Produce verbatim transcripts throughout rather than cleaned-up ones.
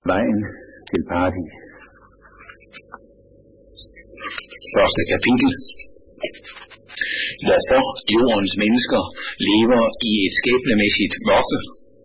Vejen til paradis. Første kapitel. Hvorfor jordens mennesker lever i et skæbnemæssigt mørke.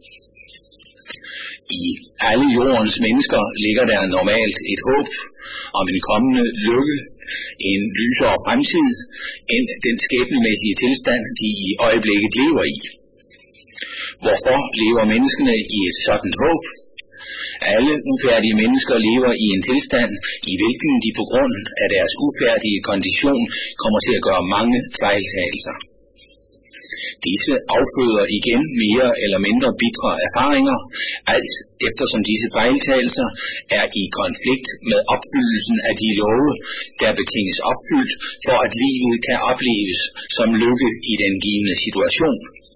I alle jordens mennesker ligger der normalt et håb om en kommende lykke, en lysere fremtid, end den skæbnemæssige tilstand, de i øjeblikket lever i. Hvorfor lever menneskene i et sådan håb? Alle ufærdige mennesker lever i en tilstand, i hvilken de på grund af deres ufærdige kondition kommer til at gøre mange fejltagelser. Disse afføder igen mere eller mindre bitre erfaringer, alt eftersom disse fejltagelser er i konflikt med opfyldelsen af de love, der betinges opfyldt, for at livet kan opleves som lykke i den givne situation.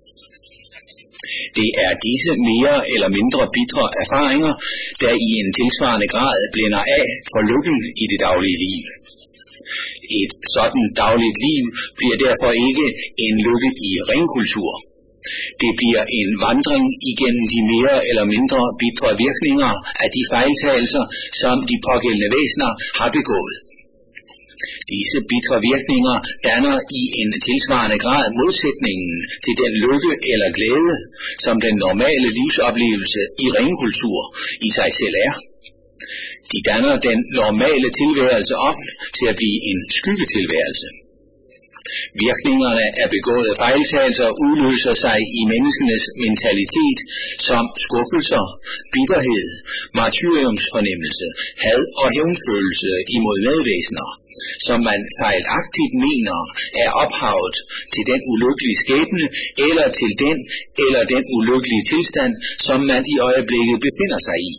Det er disse mere eller mindre bitre erfaringer, der i en tilsvarende grad blænder af for lykken i det daglige liv. Et sådan dagligt liv bliver derfor ikke en lykke i ringkultur. Det bliver en vandring igennem de mere eller mindre bitre virkninger af de fejltagelser, som de pågældende væsener har begået. Disse bitre virkninger danner i en tilsvarende grad modsætningen til den lykke eller glæde, som den normale livsoplevelse i ringkultur i sig selv er. De danner den normale tilværelse om til at blive en skyggetilværelse. Virkningerne af begåede fejltagelser udløser sig i menneskenes mentalitet som skuffelser, bitterhed, martyriumsfornemmelse, had og hævnfølelse imod medvæsener, som man fejlagtigt mener er ophavet til den ulykkelige skæbne eller til den eller den ulykkelige tilstand, som man i øjeblikket befinder sig i.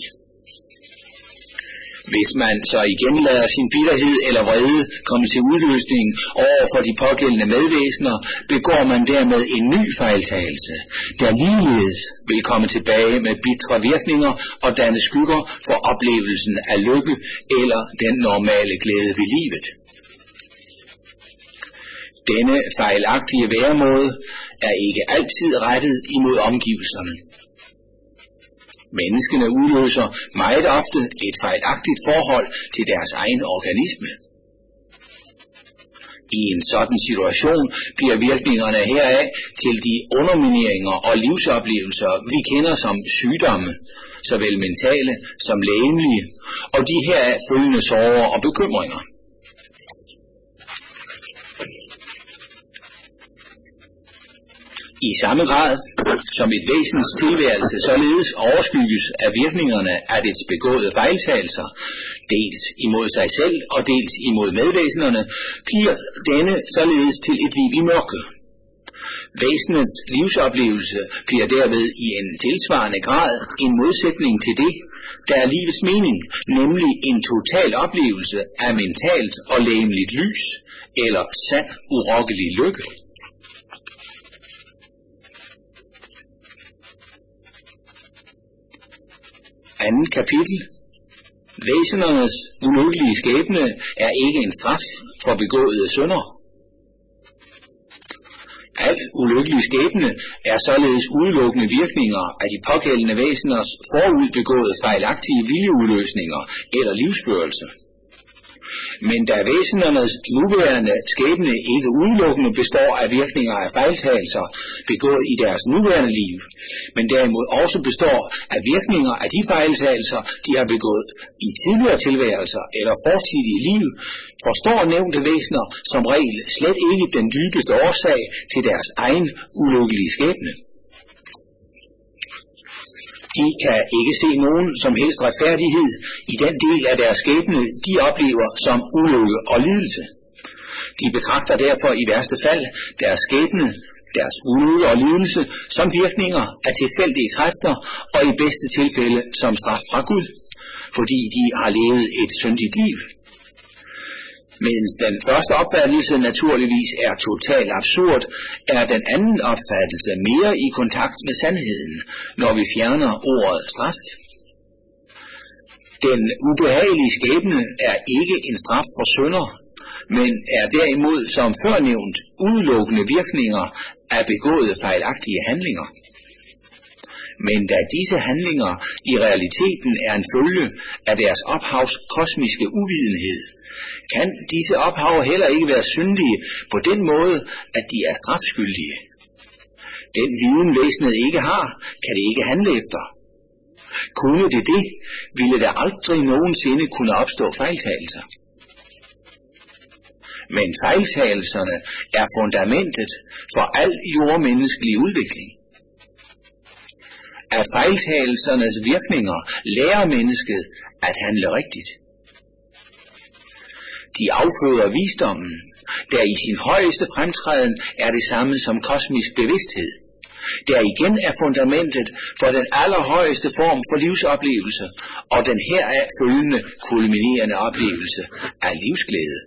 Hvis man så igen lader sin bitterhed eller vrede komme til udløsning over for de pågældende medvæsener, begår man dermed en ny fejltagelse, der ligeledes vil komme tilbage med bitre virkninger og danne skygger for oplevelsen af lykke eller den normale glæde ved livet. Denne fejlagtige væremåde er ikke altid rettet imod omgivelserne. Menneskene udløser meget ofte et fejlagtigt forhold til deres egen organisme. I en sådan situation bliver virkningerne heraf til de undermineringer og livsoplevelser, vi kender som sygdomme, såvel mentale som legemlige, og de heraf følgende sorger og bekymringer. I samme grad, som et væsens tilværelse således overskygges af virkningerne af dets begåede fejltagelser, dels imod sig selv og dels imod medvæsenerne, bliver denne således til et liv i mørke. Væsenets livsoplevelse bliver derved i en tilsvarende grad en modsætning til det, der er livets mening, nemlig en total oplevelse af mentalt og legemligt lys, eller sand urokkelig lykke. Andet kapitel. Væsenernes ulykkelige skæbne er ikke en straf for begåede synder. Al ulykkelig skæbne er således udelukkende virkninger af de pågældende væseners forudbegåede fejlagtige viljeudløsninger eller livsførelse. Men da væsenernes nuværende skæbne ikke udelukkende består af virkninger af fejltagelser begået i deres nuværende liv, men derimod også består af virkninger af de fejltagelser, de har begået i tidligere tilværelser eller fortidige liv, forstår nævnte væsener som regel slet ikke den dybeste årsag til deres egen ulykkelige skæbne. De kan ikke se nogen som helst retfærdighed i den del af deres skæbne, de oplever som ulykke og lidelse. De betragter derfor i værste fald deres skæbne, deres ulykke og lidelse, som virkninger af tilfældige kræfter og i bedste tilfælde som straf fra Gud, fordi de har levet et syndigt liv. Mens den første opfattelse naturligvis er totalt absurd, er den anden opfattelse mere i kontakt med sandheden, når vi fjerner ordet straf. Den ubehagelige skæbne er ikke en straf for synder, men er derimod som førnævnt udelukkende virkninger af begåede fejlagtige handlinger. Men da disse handlinger i realiteten er en følge af deres ophavs kosmiske uvidenhed, kan disse ophav heller ikke være syndige på den måde, at de er strafskyldige. Den viden væsenet ikke har, kan det ikke handle efter. Kunne det det, ville der aldrig nogensinde kunne opstå fejltagelser. Men fejltagelserne er fundamentet for al jordmenneskelig udvikling. Af fejltagelsernes virkninger lærer mennesket at handle rigtigt. De afføder visdommen, der i sin højeste fremtræden er det samme som kosmisk bevidsthed, der igen er fundamentet for den allerhøjeste form for livsoplevelse og den heraf følgende kulminerende oplevelse af livsglæde.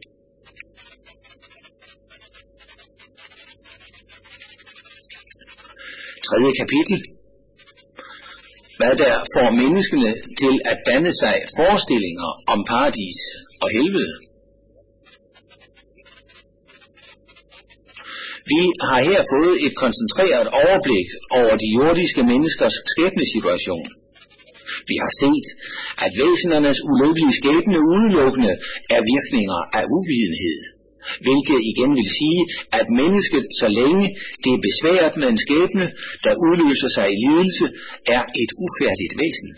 Tredje kapitel. Hvad der får menneskene til at danne sig forestillinger om paradis og helvede. Vi har her fået et koncentreret overblik over de jordiske menneskers skæbnesituation. Vi har set, at væsenernes ulykkelige skæbne udelukkende er virkninger af uvidenhed, hvilket igen vil sige, at mennesket, så længe det er besværet med en skæbne, der udløser sig i lidelse, er et ufærdigt væsen.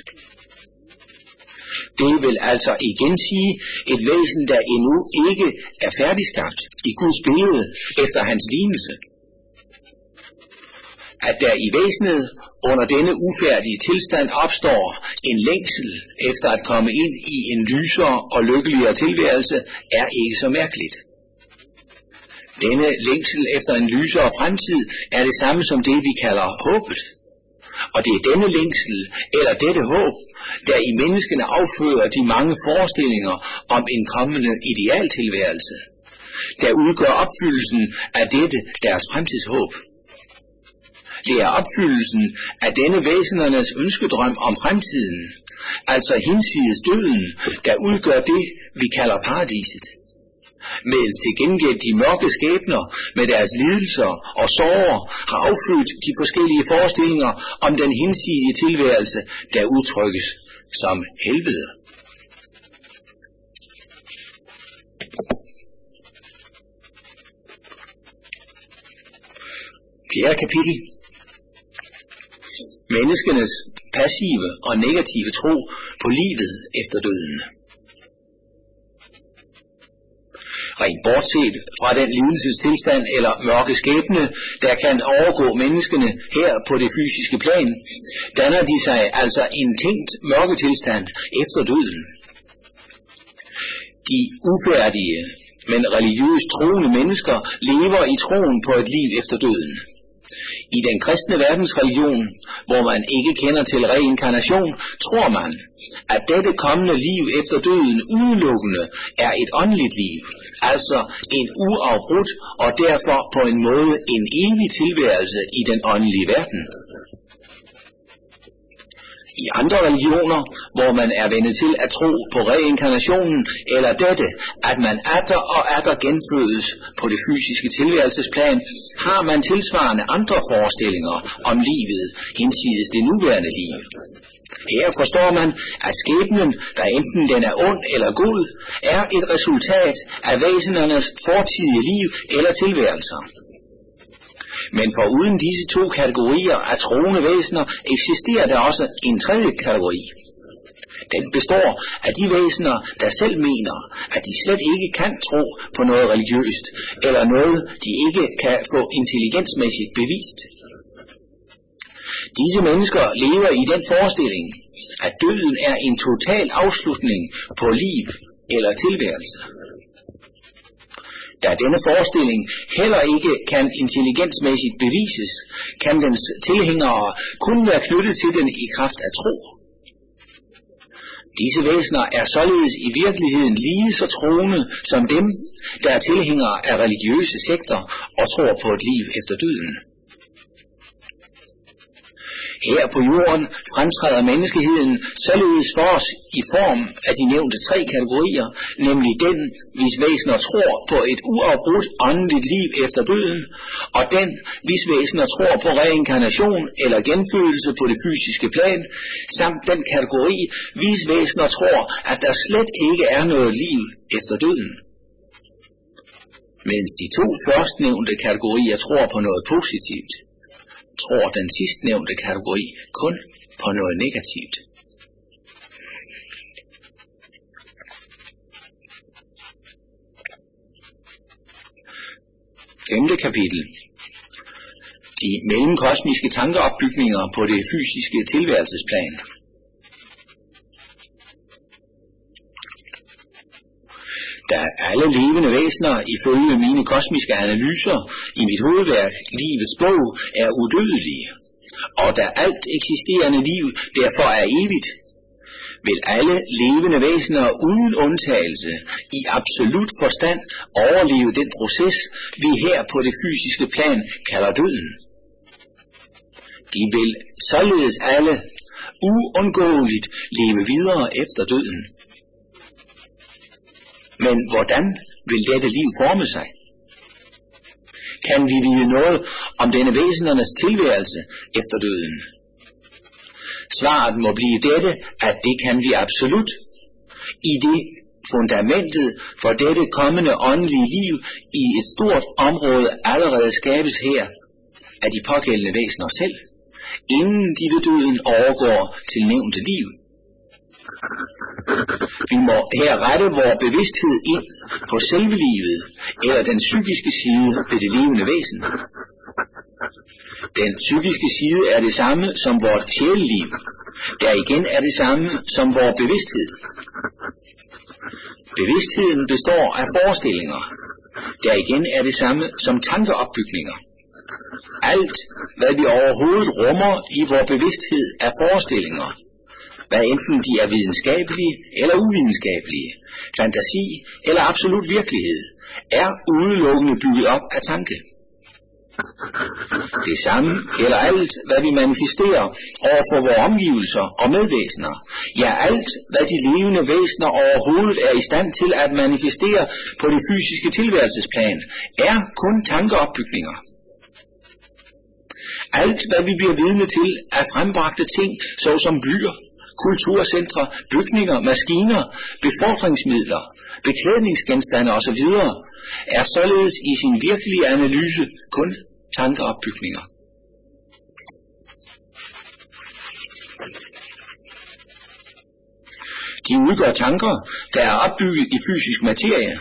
Det vil altså igen sige et væsen, der endnu ikke er færdigskabt i Guds billede efter hans lignelse. At der i væsenet under denne ufærdige tilstand opstår en længsel efter at komme ind i en lysere og lykkeligere tilværelse, er ikke så mærkeligt. Denne længsel efter en lysere fremtid er det samme som det, vi kalder håbet. Og det er denne længsel, eller dette håb, der i menneskene afføder de mange forestillinger om en kommende idealtilværelse, der udgør opfyldelsen af dette deres fremtidshåb. Det er opfyldelsen af denne væsenernes ønskedrøm om fremtiden, altså hinsides døden, der udgør det, vi kalder paradiset. Mens til gengæld de mørke skæbner med deres lidelser og sorger har affødt de forskellige forestillinger om den hinsidige tilværelse, der udtrykkes som helvede. Fjerde kapitel. Menneskenes passive og negative tro på livet efter døden. Rent bortset fra den lidelsestilstand eller mørke skæbne, der kan overgå menneskene her på det fysiske plan, danner de sig altså en tænkt mørketilstand efter døden. De ufærdige, men religiøst troende mennesker lever i troen på et liv efter døden. I den kristne verdensreligion, hvor man ikke kender til reinkarnation, tror man, at dette kommende liv efter døden udelukkende er et åndeligt liv, altså en uafbrudt og derfor på en måde en evig tilværelse i den åndelige verden. I andre religioner, hvor man er vendt til at tro på reinkarnationen, eller dette, at man atter og atter genfødes på det fysiske tilværelsesplan, har man tilsvarende andre forestillinger om livet hinsides det nuværende liv. Her forstår man, at skæbnen, der enten den er ond eller god, er et resultat af væsenernes fortidige liv eller tilværelser. Men foruden disse to kategorier af troende væsener eksisterer der også en tredje kategori. Den består af de væsener, der selv mener, at de slet ikke kan tro på noget religiøst, eller noget, de ikke kan få intelligensmæssigt bevist. Disse mennesker lever i den forestilling, at døden er en total afslutning på liv eller tilværelse. Da denne forestilling heller ikke kan intelligensmæssigt bevises, kan dens tilhængere kun være knyttet til den i kraft af tro. Disse væsener er således i virkeligheden lige så troende som dem, der er tilhængere af religiøse sekter og tror på et liv efter døden. Her på jorden fremtræder menneskeheden således for os i form af de nævnte tre kategorier, nemlig den, hvis væsener tror på et uafbrudt åndeligt liv efter døden, og den, hvis væsener tror på reinkarnation eller genfødelse på det fysiske plan, samt den kategori, hvis væsener tror, at der slet ikke er noget liv efter døden. Mens de to førstnævnte kategorier tror på noget positivt, tror den sidstnævnte kategori kun på noget negativt. Femte kapitel. De mellemkosmiske tankeopbygninger på det fysiske tilværelsesplan. Da alle levende væsener ifølge mine kosmiske analyser i mit hovedværk Livets Bog er udødelige, og da alt eksisterende liv derfor er evigt, vil alle levende væsener uden undtagelse i absolut forstand overleve den proces, vi her på det fysiske plan kalder døden. De vil således alle uundgåeligt leve videre efter døden. Men hvordan vil dette liv forme sig? Kan vi vide noget om denne væsenernes tilværelse efter døden? Svaret må blive dette, at det kan vi absolut, i det fundamentet for dette kommende åndelige liv i et stort område allerede skabes her af de pågældende væsener selv, inden de ved døden overgår til nævnte liv. Vi må her rette vores bevidsthed ind på selve livet, eller den psykiske side ved det levende væsen. Den psykiske side er det samme som vort sjæleliv, der igen er det samme som vores bevidsthed. Bevidstheden består af forestillinger, der igen er det samme som tankeopbygninger. Alt, hvad vi overhovedet rummer i vores bevidsthed, er forestillinger, hvad enten de er videnskabelige eller uvidenskabelige, fantasi eller absolut virkelighed, er udelukkende bygget op af tanke. Det samme gælder alt, hvad vi manifesterer over for vores omgivelser og medvæsener. Ja, alt, hvad de levende væsener overhovedet er i stand til at manifestere på det fysiske tilværelsesplan, er kun tankeopbygninger. Alt, hvad vi bliver vidne til af frembragte ting, såsom byer, kulturcentre, bygninger, maskiner, befordringsmidler, beklædningsgenstande osv., er således i sin virkelige analyse kun tankeopbygninger. De udgør tanker, der er opbygget i fysisk materie.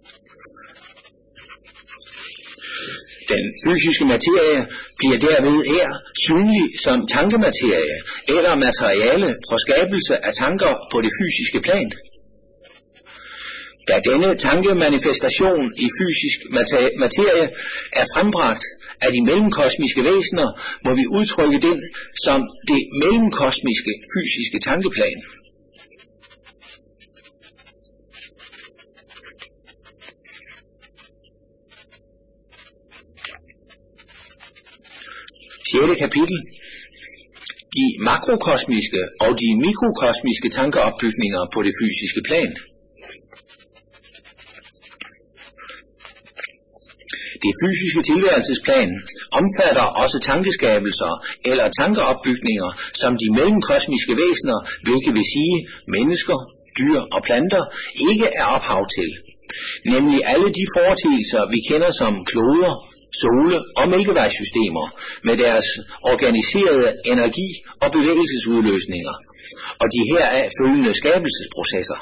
Den fysiske materie bliver derved her synlig som tankematerie eller materiale for skabelse af tanker på det fysiske plan. Da denne tankemanifestation i fysisk materie er frembragt af de mellemkosmiske væsener, må vi udtrykke den som det mellemkosmiske fysiske tankeplan. Sjette kapitel. De makrokosmiske og de mikrokosmiske tankeopbygninger på det fysiske plan. Det fysiske tilværelsesplan omfatter også tankeskabelser eller tankeopbygninger, som de mellemkosmiske væsener, hvilket vil sige mennesker, dyr og planter, ikke er ophav til. Nemlig alle de foreteelser, vi kender som kloder, sole og mælkevejssystemer med deres organiserede energi- og bevægelsesudløsninger, og de heraf følgende skabelsesprocesser.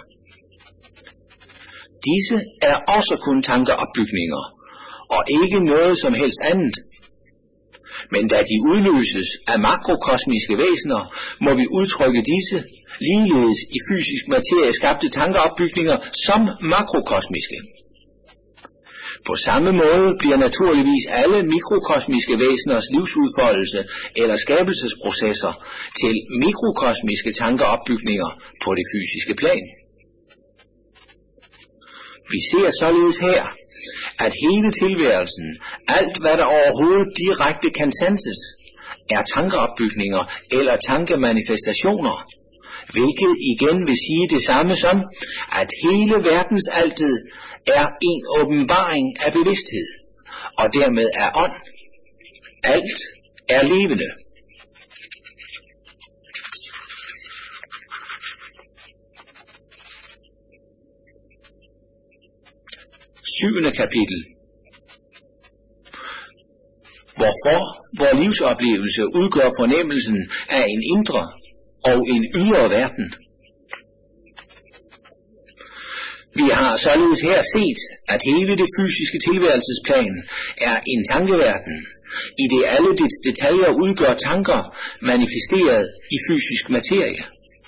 Disse er også kun tankeopbygninger, og ikke noget som helst andet. Men da de udløses af makrokosmiske væsener, må vi udtrykke disse ligeledes i fysisk materie skabte tankeopbygninger som makrokosmiske. På samme måde bliver naturligvis alle mikrokosmiske væseners livsudfoldelse eller skabelsesprocesser til mikrokosmiske tankeopbygninger på det fysiske plan. Vi ser således her, at hele tilværelsen, alt hvad der overhovedet direkte kan sanses, er tankeopbygninger eller tankemanifestationer, hvilket igen vil sige det samme som, at hele verdensaltet er en åbenbaring af bevidsthed, og dermed er ånd. Alt er levende. Syvende kapitel. Hvorfor vor livsoplevelse udgør fornemmelsen af en indre og en ydre verden. Vi har således her set, at hele det fysiske tilværelsesplan er en tankeverden, i det alle dets detaljer udgør tanker manifesteret i fysisk materie.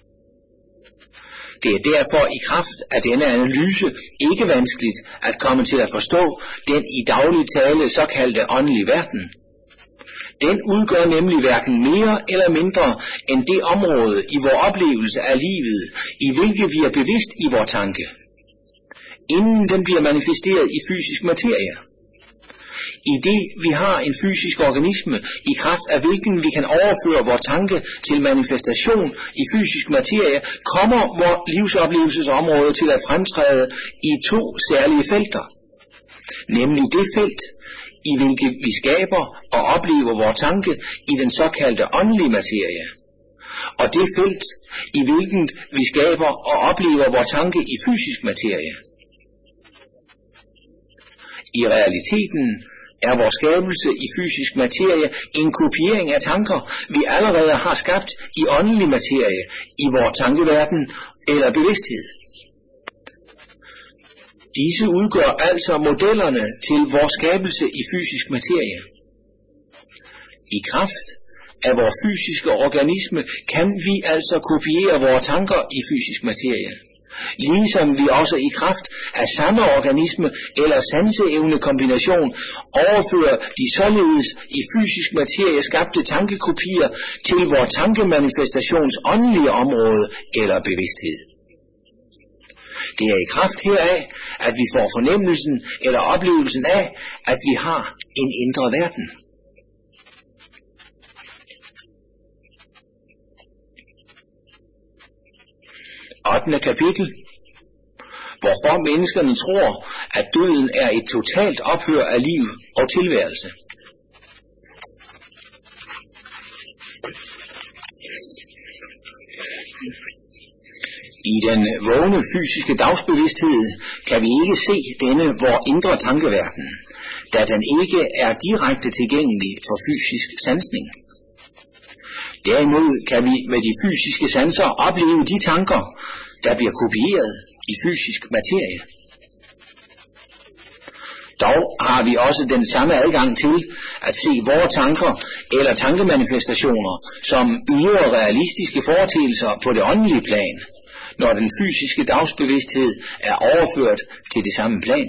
Det er derfor i kraft af denne analyse ikke vanskeligt at komme til at forstå den i daglig tale såkaldte åndelige verden. Den udgør nemlig hverken mere eller mindre end det område i vor oplevelse af livet, i hvilket vi er bevidst i vor tanke, inden den bliver manifesteret i fysisk materie. I det vi har en fysisk organisme, i kraft af hvilken vi kan overføre vor tanke til manifestation i fysisk materie, kommer vor livsoplevelsesområde til at fremtræde i to særlige felter. Nemlig det felt, i hvilket vi skaber og oplever vor tanke i den såkaldte åndelige materie, og det felt, i hvilket vi skaber og oplever vor tanke i fysisk materie. I realiteten er vores skabelse i fysisk materie en kopiering af tanker, vi allerede har skabt i åndelig materie, i vores tankeverden eller bevidsthed. Disse udgør altså modellerne til vores skabelse i fysisk materie. I kraft af vores fysiske organisme kan vi altså kopiere vores tanker i fysisk materie, ligesom vi også i kraft af samme organisme eller sanseevne kombination overfører de således i fysisk materie skabte tankekopier til vores tankemanifestations åndelige område eller bevidsthed. Det er i kraft heraf, at vi får fornemmelsen eller oplevelsen af, at vi har en indre verden. ottende kapitel. Hvorfor menneskerne tror, at døden er et totalt ophør af liv og tilværelse. I den vågne fysiske dagsbevidsthed kan vi ikke se denne vor indre tankeverden, da den ikke er direkte tilgængelig for fysisk sansning. Derimod kan vi med de fysiske sanser opleve de tanker, der bliver kopieret i fysisk materie. Dog har vi også den samme adgang til at se vores tanker eller tankemanifestationer som ydre realistiske foreteelser på det åndelige plan, når den fysiske dagsbevidsthed er overført til det samme plan.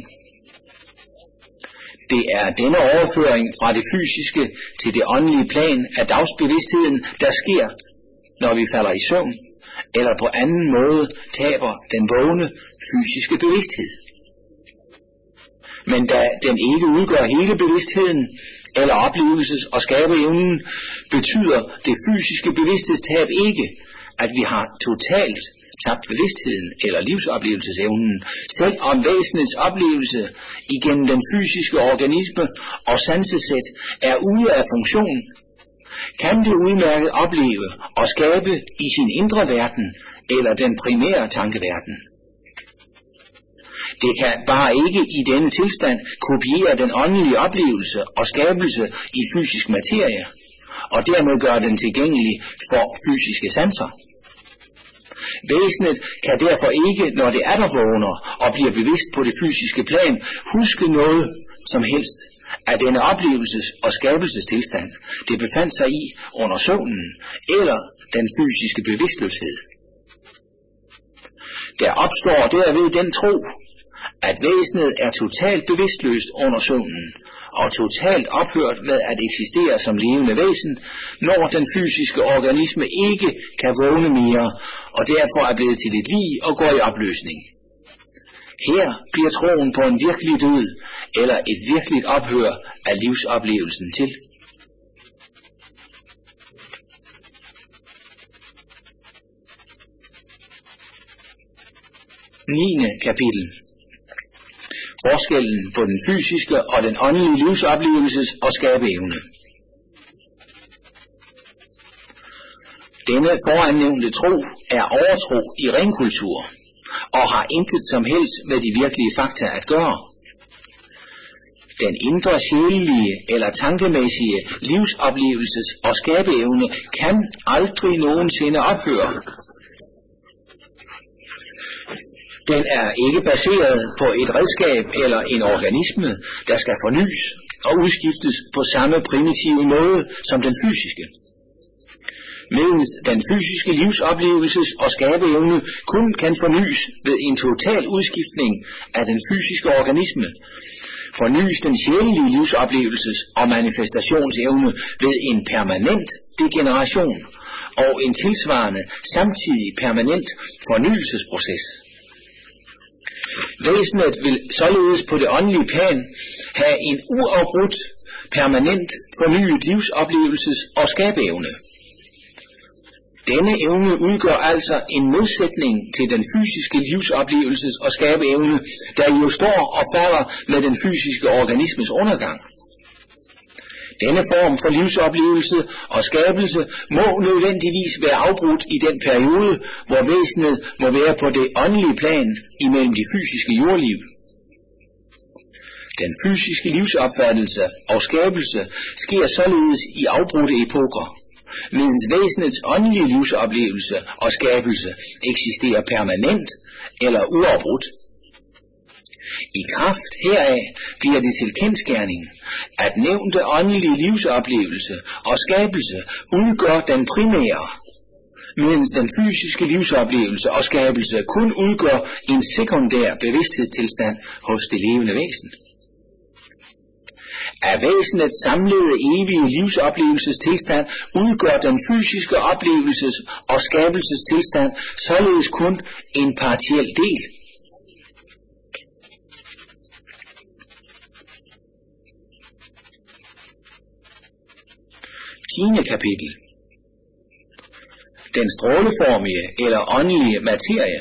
Det er denne overføring fra det fysiske til det åndelige plan af dagsbevidstheden, der sker, når vi falder i søvn, eller på anden måde taber den vågne fysiske bevidsthed. Men da den ikke udgør hele bevidstheden, eller oplevelses- og skabeevnen, betyder det fysiske bevidsthedstab ikke, at vi har totalt tabt bevidstheden eller livsoplevelsesevnen, selv om væsenets oplevelse igennem den fysiske organisme og sansesæt er ude af funktion, kan det udmærket opleve og skabe i sin indre verden eller den primære tankeverden. Det kan bare ikke i denne tilstand kopiere den åndelige oplevelse og skabelse i fysisk materie, og dermed gøre den tilgængelig for fysiske sanser. Væsenet kan derfor ikke, når det er der vågner og bliver bevidst på det fysiske plan, huske noget som helst af denne oplevelses- og skabelsestilstand, det befandt sig i under søvnen eller den fysiske bevidstløshed. Der opstår derved den tro, at væsenet er totalt bevidstløst under søvnen og totalt ophørt med at eksistere som levende væsen, når den fysiske organisme ikke kan vågne mere og derfor er blevet til et lig og går i opløsning. Her bliver troen på en virkelig død eller et virkeligt ophør af livsoplevelsen til. niende kapitel. Forskellen på den fysiske og den åndelige livsoplevelses- og skabeevne. Denne forannævnte tro er overtro i ringkultur og har intet som helst med de virkelige fakta at gøre. Den indre sjælelige eller tankemæssige livsoplevelses- og skabeevne kan aldrig nogensinde ophøre. Den er ikke baseret på et redskab eller en organisme, der skal fornyes og udskiftes på samme primitive måde som den fysiske. Mens den fysiske livsoplevelses- og skabeevne kun kan fornyes ved en total udskiftning af den fysiske organisme, fornyes den sjælelige livsoplevelses- og manifestationsevne ved en permanent degeneration og en tilsvarende samtidig permanent fornyelsesproces. Væsenet vil således på det åndelige plan have en uafbrudt, permanent fornyet livsoplevelses- og skabeevne. Denne evne udgør altså en modsætning til den fysiske livsoplevelses- og skabeevne, der jo står og falder med den fysiske organismes undergang. Denne form for livsoplevelse og skabelse må nødvendigvis være afbrudt i den periode, hvor væsenet må være på det åndelige plan imellem de fysiske jordliv. Den fysiske livsopfattelse og skabelse sker således i afbrudte epoker, mens væsenets åndelige livsoplevelse og skabelse eksisterer permanent eller uafbrudt. I kraft heraf bliver det til kendsgerning, at nævnte åndelige livsoplevelse og skabelse udgør den primære, mens den fysiske livsoplevelse og skabelse kun udgør en sekundær bevidsthedstilstand hos det levende væsen. Af væsenets samlede evige livsoplevelsestilstand udgør den fysiske oplevelses- og skabelsestilstand således kun en partiel del. tiende kapitel. Den stråleformige eller åndelige materie.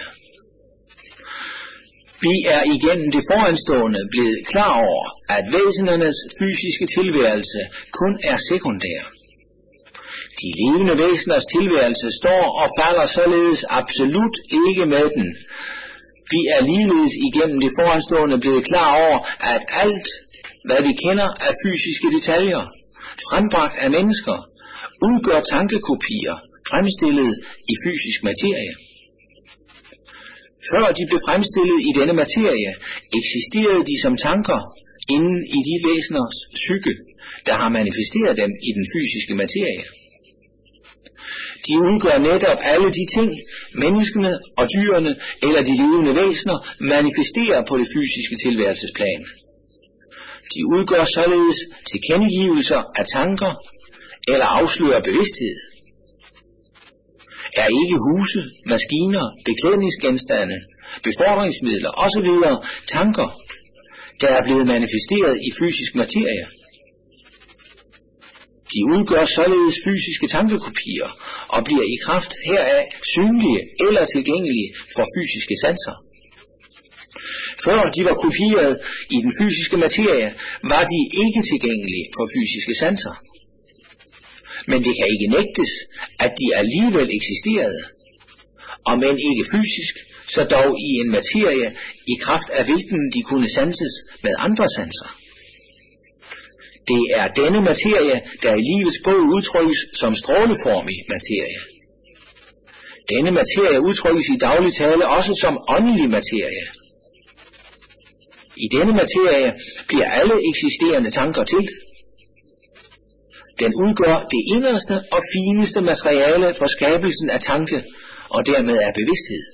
Vi er igennem det foranstående blevet klar over, at væsenernes fysiske tilværelse kun er sekundær. De levende væseners tilværelse står og falder således absolut ikke med den. Vi er ligeledes igennem det foranstående blevet klar over, at alt, hvad vi kender af fysiske detaljer, frembragt af mennesker, udgør tankekopier, fremstillet i fysisk materie. Før de blev fremstillet i denne materie, eksisterede de som tanker inden i de væseners psyke, der har manifesteret dem i den fysiske materie. De udgør netop alle de ting, menneskene og dyrene eller de levende væsener manifesterer på det fysiske tilværelsesplan. De udgør således tilkendegivelser af tanker eller afslører bevidsthed. Er ikke huse, maskiner, beklædningsgenstande, befordringsmidler osv. tanker, der er blevet manifesteret i fysisk materie? De udgør således fysiske tankekopier og bliver i kraft heraf synlige eller tilgængelige for fysiske sanser. Før de var kopieret i den fysiske materie, var de ikke tilgængelige for fysiske sanser. Men det kan ikke nægtes, at de alligevel eksisterede, og men ikke fysisk, så dog i en materie, i kraft af hvilken de kunne sanses med andre sanser. Det er denne materie, der i livets bog udtrykkes som stråleformig materie. Denne materie udtrykkes i daglig tale også som åndelig materie. I denne materie bliver alle eksisterende tanker til. Den udgør det inderste og fineste materiale for skabelsen af tanke, og dermed af bevidsthed.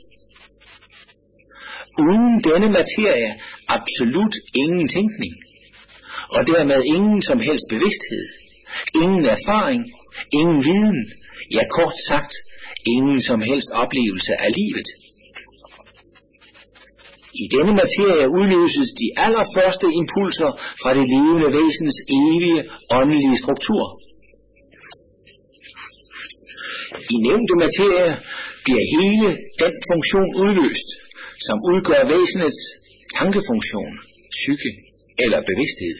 Uden denne materie absolut ingen tænkning, og dermed ingen som helst bevidsthed, ingen erfaring, ingen viden, ja kort sagt, ingen som helst oplevelse af livet. I denne materie udløses de allerførste impulser fra det levende væsens evige åndelige struktur. I nævnte materie bliver hele den funktion udløst, som udgør væsenets tankefunktion, psyke eller bevidsthed.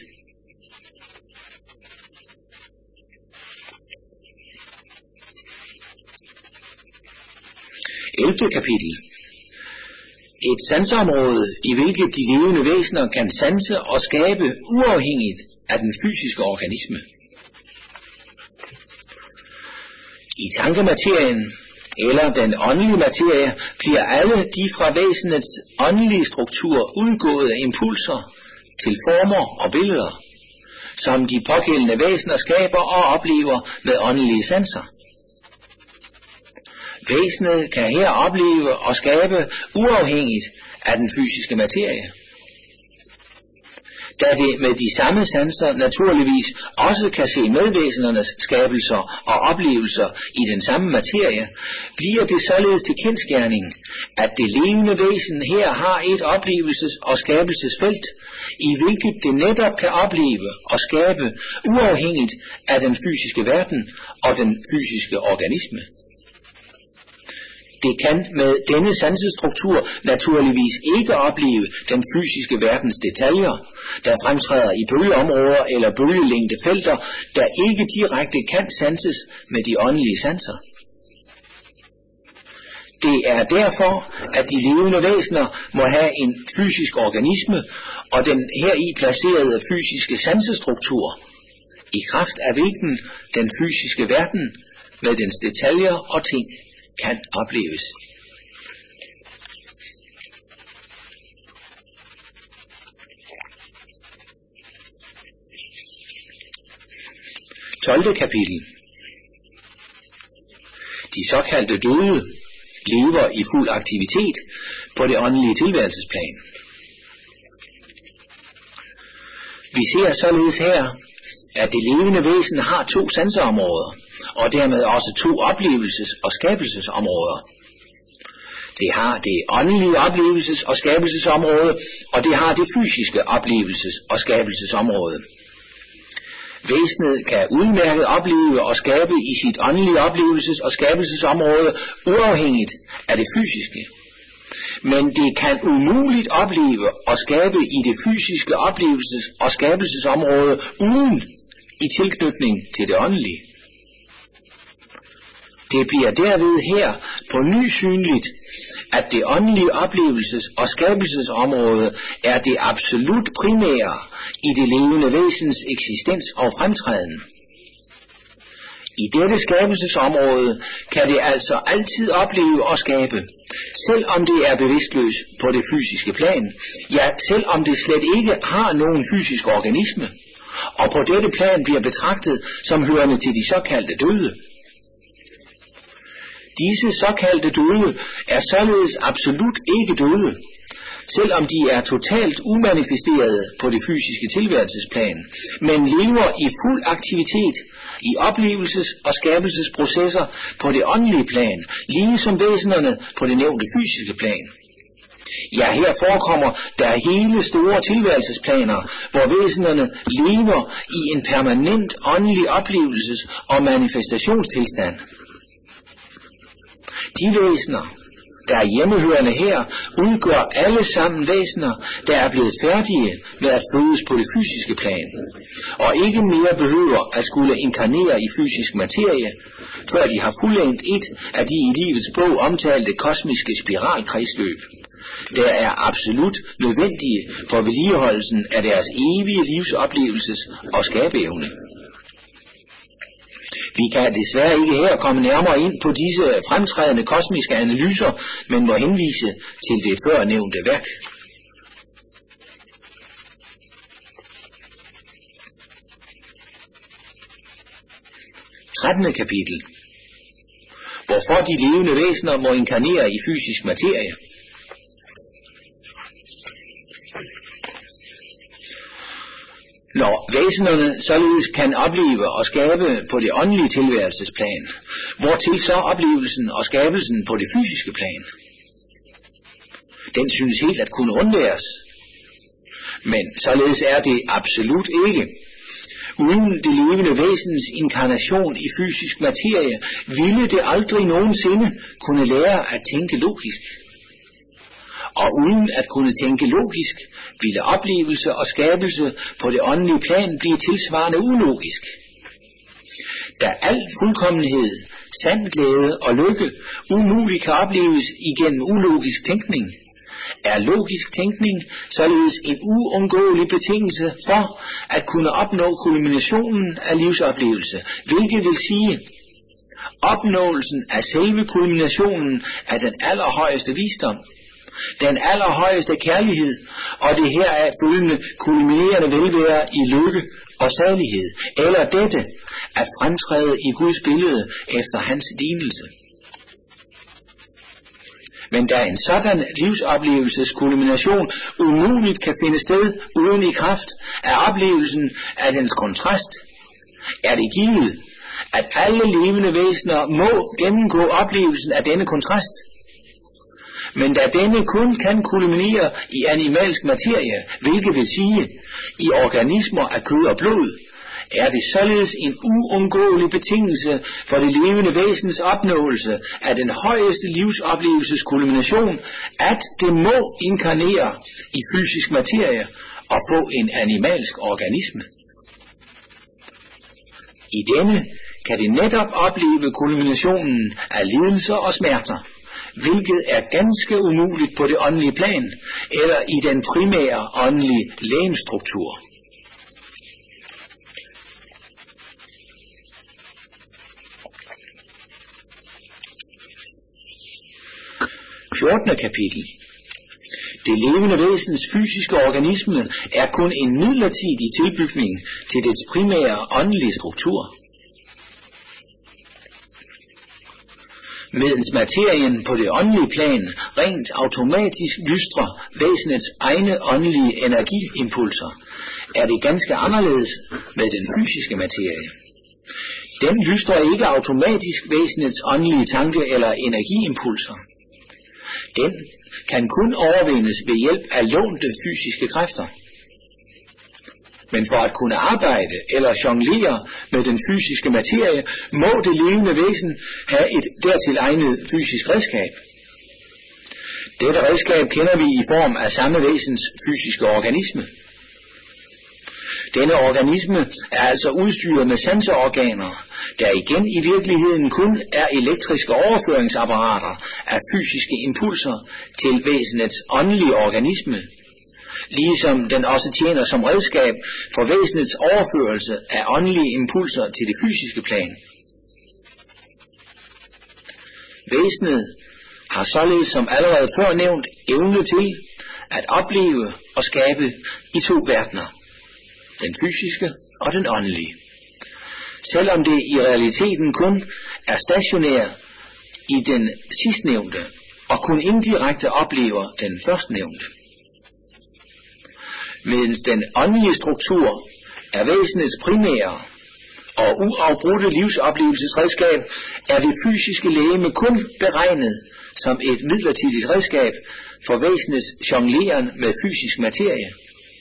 ellevte kapitel. Et sanseområde, i hvilket de levende væsener kan sanse og skabe uafhængigt af den fysiske organisme. I tankematerien, eller den åndelige materie, bliver alle de fra væsenets åndelige struktur udgåede impulser til former og billeder, som de pågældende væsener skaber og oplever med åndelige sanser. Væsenet kan her opleve og skabe uafhængigt af den fysiske materie. Da det med de samme sanser naturligvis også kan se medvæsenernes skabelser og oplevelser i den samme materie, bliver det således til kendsgerning, at det levende væsen her har et oplevelses- og skabelsesfelt, i hvilket det netop kan opleve og skabe uafhængigt af den fysiske verden og den fysiske organisme. Det kan med denne sansestruktur naturligvis ikke opleve den fysiske verdens detaljer, der fremtræder i bølgeområder eller bølgelængdefelter, der ikke direkte kan sanses med de åndelige sanser. Det er derfor, at de levende væsener må have en fysisk organisme og den heri placerede fysiske sansestruktur, i kraft af hvilken den fysiske verden med dens detaljer og ting kan opleves. tolvte kapitel. De såkaldte døde lever i fuld aktivitet på det åndelige tilværelsesplan. Vi ser således her, at det levende væsen har to sanseområder, og dermed også to oplevelses- og skabelsesområder. Det har det åndelige oplevelses- og skabelsesområde, og det har det fysiske oplevelses- og skabelsesområde. Væsenet kan udmærket opleve og skabe i sit åndelige oplevelses- og skabelsesområde uafhængigt af det fysiske. Men det kan umuligt opleve og skabe i det fysiske oplevelses- og skabelsesområde uden i tilknytning til det åndelige. Det bliver derved her på ny synligt, at det åndelige oplevelses- og skabelsesområde er det absolut primære i det levende væsens eksistens og fremtræden. I dette skabelsesområde kan det altså altid opleve og skabe, selv om det er bevidstløs på det fysiske plan, ja, selv om det slet ikke har nogen fysisk organisme, og på dette plan bliver betragtet som hørende til de såkaldte døde. Disse såkaldte døde er således absolut ikke døde, selvom de er totalt umanifesterede på det fysiske tilværelsesplan, men lever i fuld aktivitet i oplevelses- og skabelsesprocesser på det åndelige plan, ligesom væsenerne på det nævnte fysiske plan. Ja, her forekommer der hele store tilværelsesplaner, hvor væsenerne lever i en permanent åndelig oplevelses- og manifestationstilstand. De væsener, der er hjemmehørende her, udgør alle sammen væsener, der er blevet færdige med at fødes på det fysiske plan, og ikke mere behøver at skulle inkarnere i fysisk materie, før de har fuldendt et af de i livets bog omtalte kosmiske spiralkredsløb, der er absolut nødvendige for vedligeholdelsen af deres evige livsoplevelses- og skabeevne. Vi kan desværre ikke her komme nærmere ind på disse fremtrædende kosmiske analyser, men må henvise til det førnævnte værk. trettende kapitel. Hvorfor de levende væsener må inkarnere i fysisk materie. Når væsenerne således kan opleve og skabe på det åndelige tilværelsesplan, hvortil så oplevelsen og skabelsen på det fysiske plan? Den synes helt at kunne undværes. Men således er det absolut ikke. Uden det levende væsens inkarnation i fysisk materie, ville det aldrig nogensinde kunne lære at tænke logisk. og uden at kunne tænke logisk, ville oplevelse og skabelse på det åndelige plan blive tilsvarende ulogisk. Da al fuldkommenhed, sand glæde og lykke umuligt kan opleves igennem ulogisk tænkning, er logisk tænkning således en uundgåelig betingelse for at kunne opnå kulminationen af livsoplevelse, hvilket vil sige opnåelsen af selve kulminationen af den allerhøjeste visdom, den allerhøjeste kærlighed og det heraf følgende kulminerende velvære i lykke og salighed, eller dette at fremtræde i Guds billede efter hans lignelse. Men da en sådan livsoplevelses kulmination umuligt kan finde sted uden i kraft af oplevelsen af dens kontrast, er det givet, at alle levende væsener må gennemgå oplevelsen af denne kontrast. Men da denne kun kan kulminere i animalsk materie, hvilket vil sige i organismer af kød og blod, er det således en uundgåelig betingelse for det levende væsens opnåelse af den højeste livsoplevelses kulmination, at det må inkarnere i fysisk materie og få en animalsk organisme. I denne kan det netop opleve kulminationen af lidelser og smerter, hvilket er ganske umuligt på det åndelige plan eller i den primære åndelige legemsstruktur. fjortende kapitel. Det levende væsens fysiske organisme er kun en midlertidig tilbygning til dets primære åndelige struktur. Medens materien på det åndelige plan rent automatisk lystrer væsenets egne åndelige energiimpulser, er det ganske anderledes med den fysiske materie. Den lystrer ikke automatisk væsenets åndelige tanke eller energiimpulser. Den kan kun overvindes ved hjælp af lånte fysiske kræfter. Men for at kunne arbejde eller jonglere med den fysiske materie, må det levende væsen have et dertil egnet fysisk redskab. Dette redskab kender vi i form af samme væsens fysiske organisme. Denne organisme er altså udstyret med sanseorganer, der igen i virkeligheden kun er elektriske overføringsapparater af fysiske impulser til væsenets åndelige organisme, ligesom den også tjener som redskab for væsenets overførelse af åndelige impulser til det fysiske plan. Væsenet har således som allerede før nævnt evne til at opleve og skabe i to verdener, den fysiske og den åndelige, selvom det i realiteten kun er stationær i den sidstnævnte og kun indirekte oplever den førstnævnte. Mens den åndelige struktur er væsenets primære og uafbrudte livsoplevelsesredskab, er det fysiske legeme kun beregnet som et midlertidigt redskab for væsenets jongleren med fysisk materie.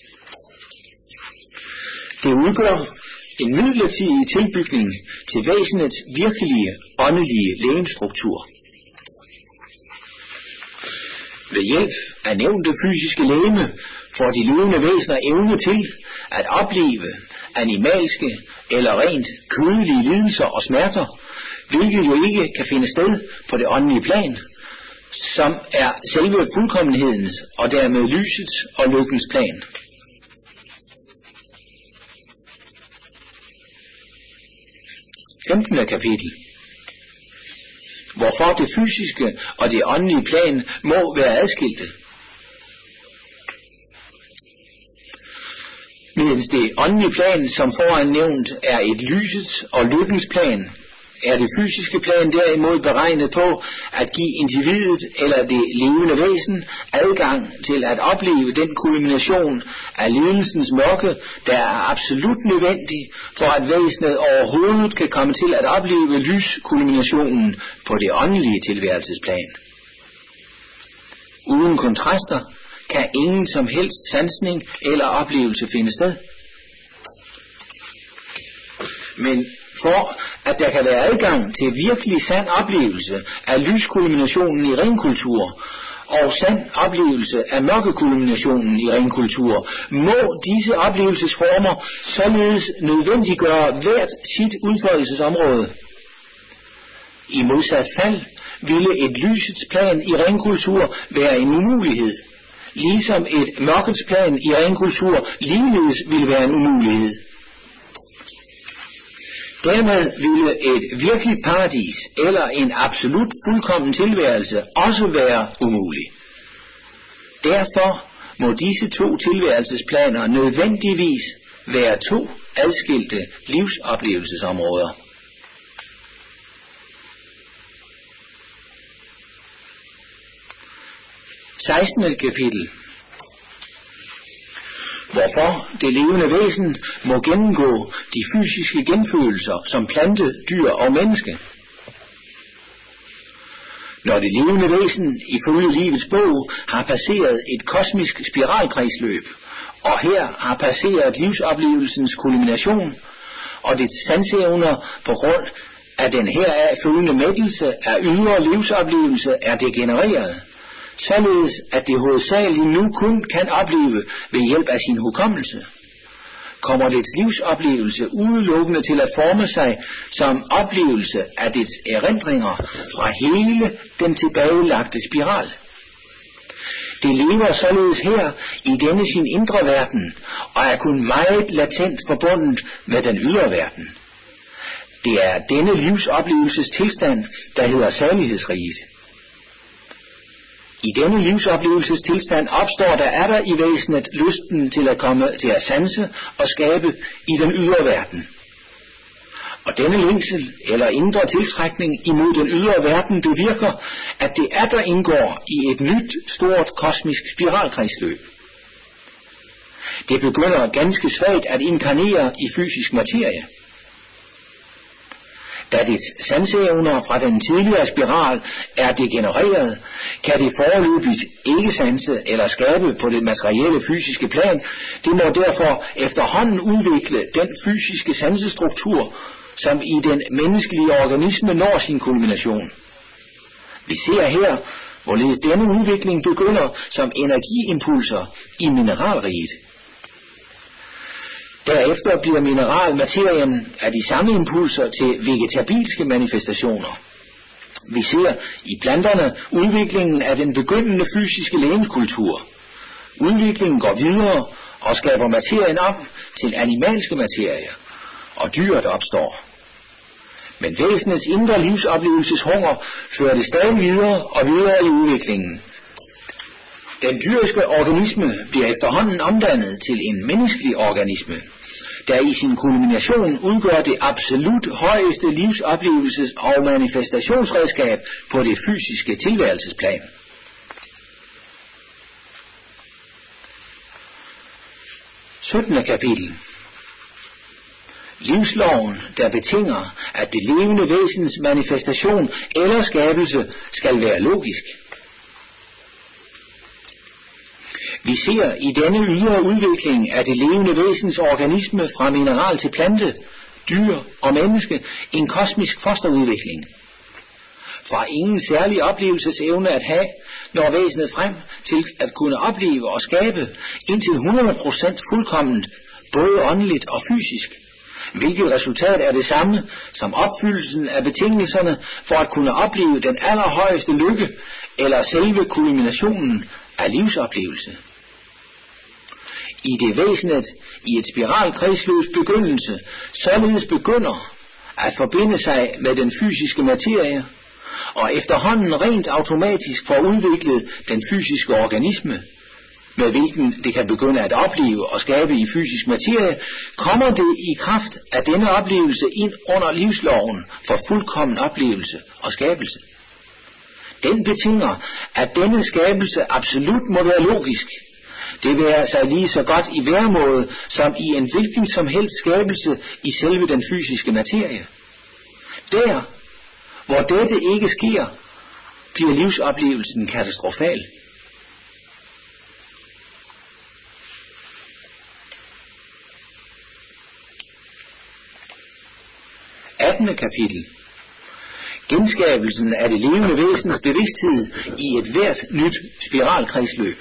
Det udgør en midlertidig tilbygning til væsenets virkelige åndelige legemsstruktur. Ved hjælp af nævnte fysiske legeme får de levende væsener evne til at opleve animalske eller rent kødelige lidelser og smerter, hvilket jo ikke kan finde sted på det åndelige plan, som er selve fuldkommenhedens og dermed lysets og lykkens plan. femtende kapitel. Hvorfor det fysiske og det åndelige plan må være adskilte. Mens det åndelige plan, som foran nævnt, er et lysets og lykkens plan, er det fysiske plan derimod beregnet på at give individet eller det levende væsen adgang til at opleve den kulmination af lidelsens mørke, der er absolut nødvendig for at væsenet overhovedet kan komme til at opleve lyskulminationen på det åndelige tilværelsesplan. Uden kontraster kan ingen som helst sansning eller oplevelse finde sted. Men for at der kan være adgang til virkelig sand oplevelse af lyskulminationen i renkultur og sand oplevelse af mørkekulminationen i renkultur, må disse oplevelsesformer således nødvendiggøre hvert sit udfoldelsesområde. I modsat fald ville et lysets plan i renkultur være en umulighed, ligesom et mørkets plan i renkultur ligeledes ville være en umulighed. Dermed ville et virkeligt paradis eller en absolut fuldkommen tilværelse også være umulig. Derfor må disse to tilværelsesplaner nødvendigvis være to adskilte livsoplevelsesområder. sekstende kapitel. Hvorfor det levende væsen må gennemgå de fysiske genfølelser som plante, dyr og menneske. Når det levende væsen ifølge livets bog har passeret et kosmisk spiralkredsløb, og her har passeret livsoplevelsens kulmination, og dets sanseevner på grund af den heraf følgende mættelse af ydre livsoplevelse er degenereret, således at det hovedsageligt nu kun kan opleve ved hjælp af sin hukommelse, kommer dets livsoplevelse udelukkende til at forme sig som oplevelse af dets erindringer fra hele den tilbagelagte spiral. Det lever således her i denne sin indre verden, og er kun meget latent forbundet med den ydre verden. Det er denne livsoplevelses tilstand, der hedder salighedsriget. I denne livsoplevelses tilstand opstår der er der i væsenet lysten til at komme til at sanse og skabe i den ydre verden. Og denne længsel eller indre tiltrækning imod den ydre verden bevirker, at det er der indgår i et nyt, stort kosmisk spiralkredsløb. Det begynder ganske svagt at inkarnere i fysisk materie. Da dets sanseevner fra den tidligere spiral er degenereret, kan det foreløbigt ikke sanse eller skabe på det materielle fysiske plan. Det må derfor efterhånden udvikle den fysiske sansestruktur, som i den menneskelige organisme når sin kulmination. Vi ser her, hvorledes denne udvikling begynder som energiimpulser i mineralriget. Derefter bliver mineralmaterien af de samme impulser til vegetabilske manifestationer. Vi ser i planterne udviklingen af den begyndende fysiske legemskultur. Udviklingen går videre og skaber materien op til animalske materier, og dyret opstår. Men væsenets indre livsoplevelseshunger fører det stadig videre og videre i udviklingen. Den dyriske organisme bliver efterhånden omdannet til en menneskelig organisme, der i sin kulmination udgør det absolut højeste livsoplevelses- og manifestationsredskab på det fysiske tilværelsesplan. syttende kapitel. Livsloven, der betinger, at det levende væsens manifestation eller skabelse skal være logisk. Vi ser i denne ydre udvikling af det levende væsens organisme fra mineral til plante, dyr og menneske en kosmisk fosterudvikling. Fra ingen særlig oplevelsesevne at have, når væsenet frem til at kunne opleve og skabe indtil hundrede procent fuldkomment, både åndeligt og fysisk, hvilket resultat er det samme som opfyldelsen af betingelserne for at kunne opleve den allerhøjeste lykke eller selve kulminationen af livsoplevelse. I det væsenet i et spiralkredsløbs begyndelse således begynder at forbinde sig med den fysiske materie, og efterhånden rent automatisk får udviklet den fysiske organisme, med hvilken det kan begynde at opleve og skabe i fysisk materie, kommer det i kraft af denne oplevelse ind under livsloven for fuldkommen oplevelse og skabelse. Den betinger, at denne skabelse absolut må være logisk. Det vil sig lige så godt i væremåde som i en hvilken som helst skabelse i selve den fysiske materie. Der, hvor dette ikke sker, bliver livsoplevelsen katastrofal. attende kapitel. genskabelsen af det levende væsens bevidsthed i et hvert nyt spiralkredsløb.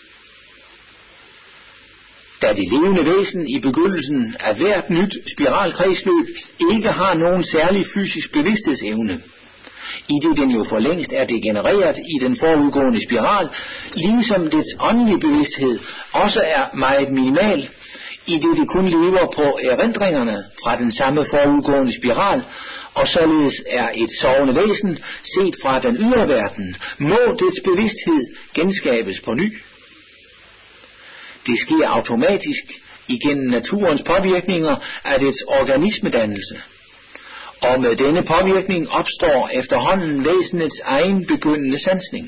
Da det levende væsen i begyndelsen af hvert nyt spiralkredsløb ikke har nogen særlig fysisk bevidsthedsevne, i det den jo for længst er degenereret i den forudgående spiral, ligesom dets åndelige bevidsthed også er meget minimal, i det det kun lever på erindringerne fra den samme forudgående spiral, og således er et sovende væsen set fra den ydre verden, må dets bevidsthed genskabes på ny. Det sker automatisk igennem naturens påvirkninger af dets organismedannelse, og med denne påvirkning opstår efterhånden væsenets egen begyndende sansning.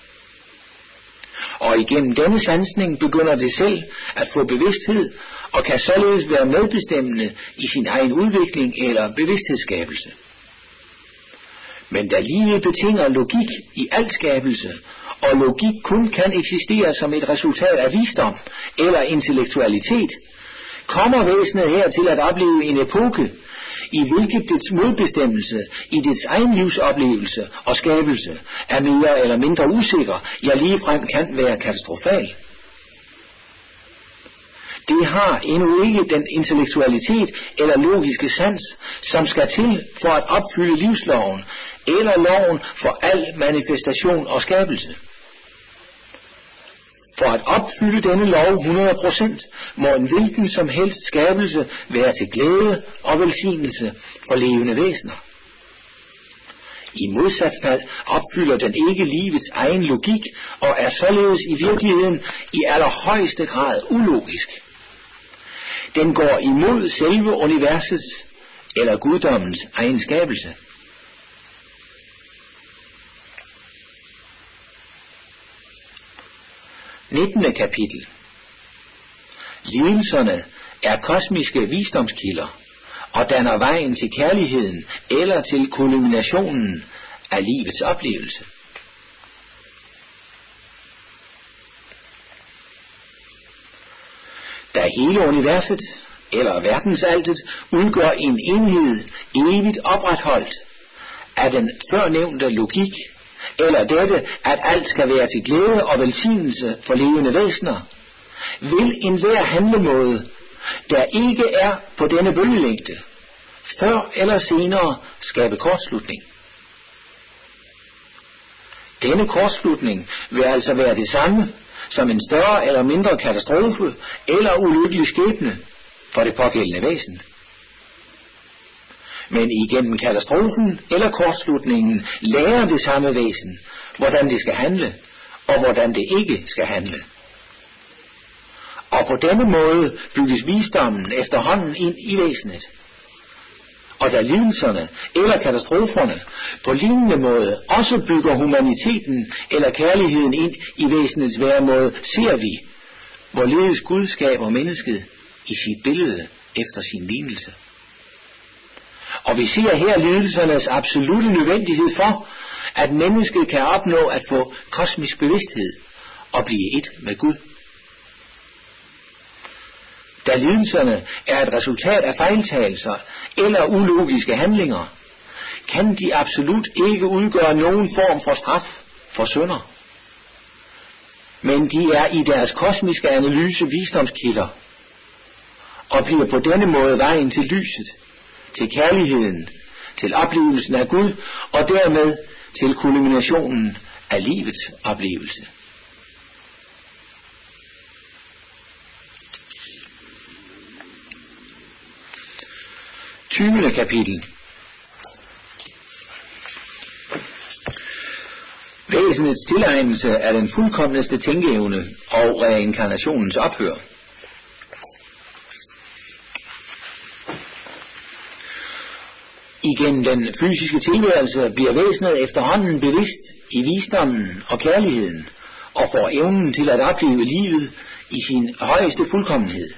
Og igennem denne sansning begynder det selv at få bevidsthed, og kan således være medbestemmende i sin egen udvikling eller bevidsthedsskabelse. Men da livet betinger logik i al skabelse, og logik kun kan eksistere som et resultat af visdom eller intellektualitet, kommer væsenet her til at opleve en epoke, i hvilket dets modbestemmelse i dets egen livsoplevelse og skabelse er mere eller mindre usikker, ja ligefrem kan være katastrofal. Det har endnu ikke den intellektualitet eller logiske sans, som skal til for at opfylde livsloven eller loven for al manifestation og skabelse. For at opfylde denne lov hundrede procent må en hvilken som helst skabelse være til glæde og velsignelse for levende væsener. I modsat fald opfylder den ikke livets egen logik og er således i virkeligheden i allerhøjeste grad ulogisk. Den går imod selve universets eller guddommens egen skabelse. nittende kapitel. Lidelserne er kosmiske visdomskilder og danner vejen til kærligheden eller til kulminationen af livets oplevelse. Da hele universet eller verdensaltet udgør en enhed evigt opretholdt af den førnævnte logik, eller dette, at alt skal være til glæde og velsignelse for levende væsener, vil enhver handlemåde, der ikke er på denne bølgelængde, før eller senere skabe kortslutning. Denne kortslutning vil altså være det samme som en større eller mindre katastrofe eller ulykkelig skæbne for det pågældende væsen. Men igennem katastrofen eller kortslutningen lærer det samme væsen, hvordan det skal handle, og hvordan det ikke skal handle. Og på denne måde bygges visdommen efterhånden ind i væsenet. Og da lidelserne eller katastroferne på lignende måde også bygger humaniteten eller kærligheden ind i væsenets væremåde, ser vi, hvorledes Gud skaber mennesket i sit billede efter sin lignelse. Og vi ser her lidelsernes absolutte nødvendighed for, at mennesket kan opnå at få kosmisk bevidsthed og blive et med Gud. Da lidelserne er et resultat af fejltagelser eller ulogiske handlinger, kan de absolut ikke udgøre nogen form for straf for synder. Men de er i deres kosmiske analyse visdomskilder, og bliver på denne måde vejen til lyset, til kærligheden, til oplevelsen af Gud, og dermed til kulminationen af livets oplevelse. tyvende kapitel. Væsenets tilegnelse af den fuldkomneste tænkeevne og reinkarnationens ophør. Igennem den fysiske tilværelse bliver væsenet efterhånden bevidst i visdommen og kærligheden, og får evnen til at opleve livet i sin højeste fuldkommenhed.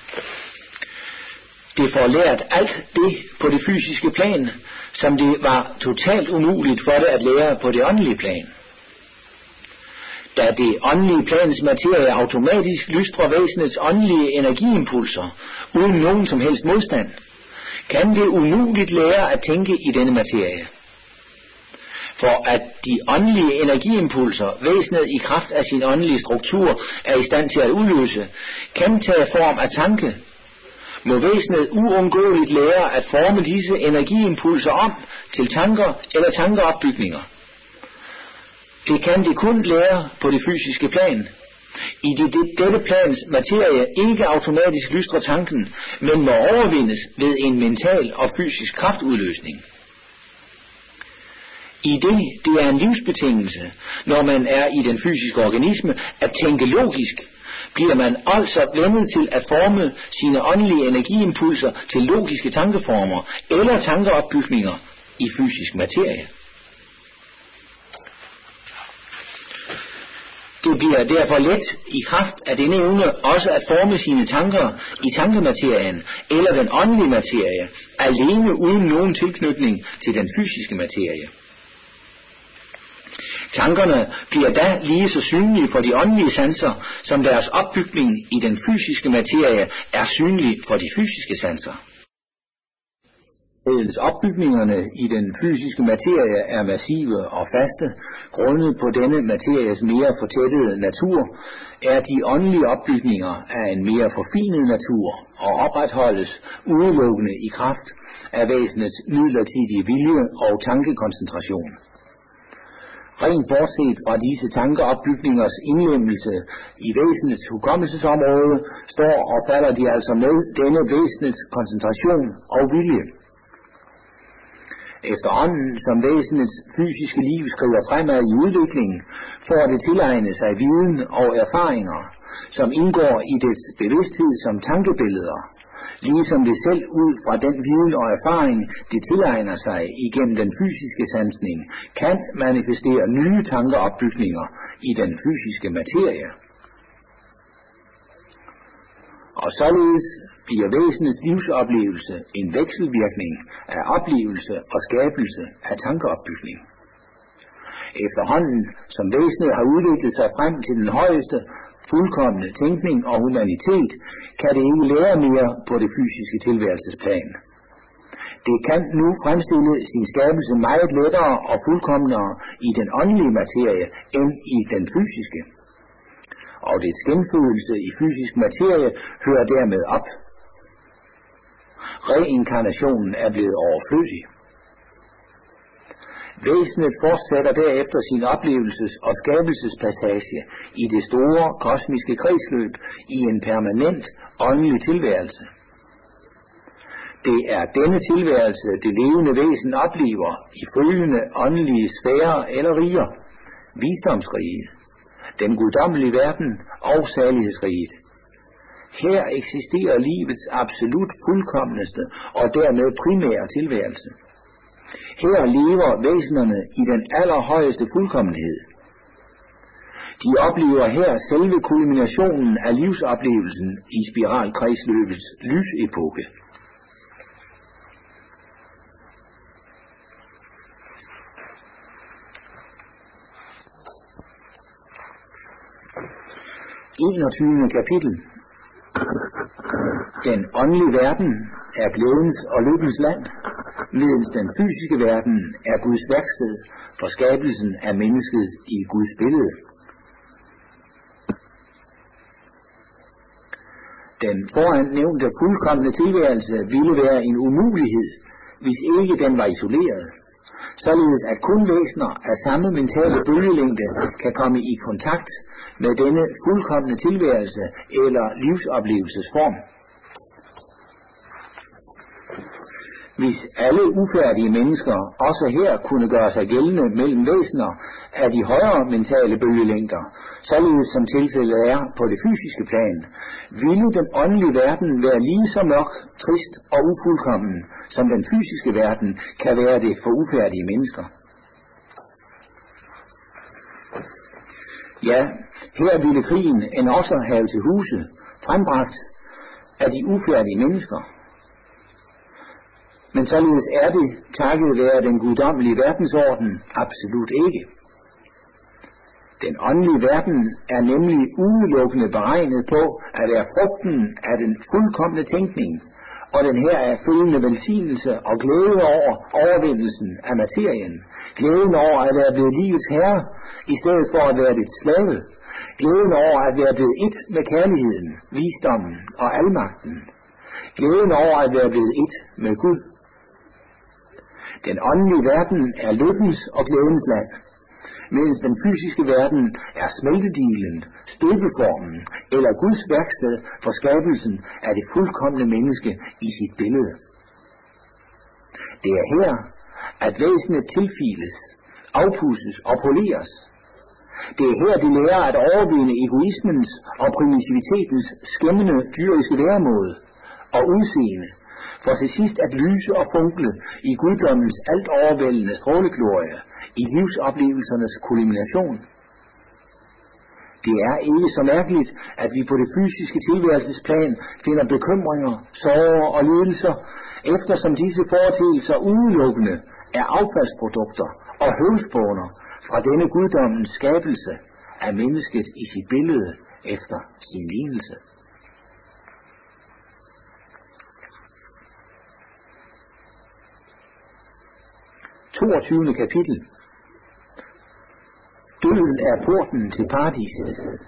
Det får lært alt det på det fysiske plan, som det var totalt umuligt for det at lære på det åndelige plan. Da det åndelige plans materie automatisk lystrer væsenets åndelige energiimpulser uden nogen som helst modstand, kan det umuligt lære at tænke i denne materie. For at de åndelige energiimpulser, væsenet i kraft af sin åndelige struktur, er i stand til at udløse, kan tage form af tanke, må væsenet uundgåeligt lære at forme disse energiimpulser om til tanker eller tankeopbygninger. Det kan det kun lære på det fysiske plan. I det, det, dette plans materie ikke automatisk lystrer tanken, men må overvindes ved en mental og fysisk kraftudløsning. I det, det er en livsbetingelse, når man er i den fysiske organisme, at tænke logisk, bliver man altså vendet til at forme sine åndelige energiimpulser til logiske tankeformer eller tankeopbygninger i fysisk materie. Det bliver derfor let i kraft af denne evne også at forme sine tanker i tankematerien eller den åndelige materie, alene uden nogen tilknytning til den fysiske materie. Tankerne bliver da lige så synlige for de åndelige sanser, som deres opbygning i den fysiske materie er synlig for de fysiske sanser. Opbygningerne i den fysiske materie er massive og faste. Grundet på denne materies mere fortættede natur, er de åndelige opbygninger af en mere forfinet natur og opretholdes udelukkende i kraft af væsenets midlertidige vilje og tankekoncentration. Rent bortset fra disse tankeopbygningers indlemmelse i væsenets hukommelsesområde, står og falder de altså med denne væsenets koncentration og vilje. Efterhånden som væsenets fysiske liv skrider fremad i udviklingen, får det tilegnet sig viden og erfaringer, som indgår i dets bevidsthed som tankebilleder, ligesom det selv ud fra den viden og erfaring, det tilegner sig igennem den fysiske sansning, kan manifestere nye tankeopbygninger i den fysiske materie. Og således bliver væsenets livsoplevelse en vekselvirkning af oplevelse og skabelse af tankeopbygning. Efterhånden som væsenet har udviklet sig frem til den højeste, fuldkomne tænkning og humanitet, kan det ikke lære mere på det fysiske tilværelsesplan. Det kan nu fremstille sin skabelse meget lettere og fuldkomnere i den åndelige materie end i den fysiske. Og dets genfølelse i fysisk materie hører dermed op. Reinkarnationen er blevet overflødig. Væsenet fortsætter derefter sin oplevelses- og skabelsespassage i det store kosmiske kredsløb i en permanent åndelig tilværelse. Det er denne tilværelse, det levende væsen oplever i følgende åndelige sfærer eller riger: visdomsriget, den guddommelige verden og salighedsriget. Her eksisterer livets absolut fuldkomneste og dermed primære tilværelse. Her lever væsenerne i den allerhøjeste fuldkommenhed. De oplever her selve kulminationen af livsoplevelsen i spiralkredsløbets lysepoke. enogtyvende kapitel. Den åndelige verden er glædens og lykkens land, mens den fysiske verden er Guds værksted for skabelsen af mennesket i Guds billede. Den foran nævnte fuldkomne tilværelse ville være en umulighed, hvis ikke den var isoleret, således at kun væsener af samme mentale bølgelængde kan komme i kontakt med denne fuldkomne tilværelse eller livsoplevelsesform. Hvis alle ufærdige mennesker også her kunne gøre sig gældende mellem væsener af de højere mentale bølgelængder, således som tilfældet er på det fysiske plan, ville den åndelige verden være lige så mørk, trist og ufuldkommen, som den fysiske verden kan være det for ufærdige mennesker. Ja, her ville krigen end også have til huse, frembragt af de ufærdige mennesker. Men således er det, takket være den guddommelige verdensorden, absolut ikke. Den åndelige verden er nemlig udelukkende beregnet på at være frugten af den fuldkomne tænkning, og den her er følgende velsignelse og glæde over overvindelsen af materien, Glæden over at være blevet livets herre, i stedet for at være dets slave. Glæden over at være blevet et med kærligheden, visdommen og almagten. Glæden over at være blevet et med Gud. Den åndelige verden er lykkens og glædens land, mens den fysiske verden er smeltedilen, støbeformen eller Guds værksted for skabelsen af det fuldkomne menneske i sit billede. Det er her, at væsenet tilfiles, afpudses og poleres. Det er her, de lærer at overvinde egoismens og primitivitetens skæmmende dyriske væremåde og udseende, for til sidst at lyse og funkle i guddommens alt overvældende stråleglorie i livsoplevelsernes kulmination. Det er ikke så mærkeligt, at vi på det fysiske tilværelsesplan finder bekymringer, sorger og lidelser, eftersom disse foreteelser udelukkende er affaldsprodukter og høvlspåner fra denne guddommens skabelse af mennesket i sit billede efter sin lignelse. toogtyvende kapitel. Døden er porten til paradiset.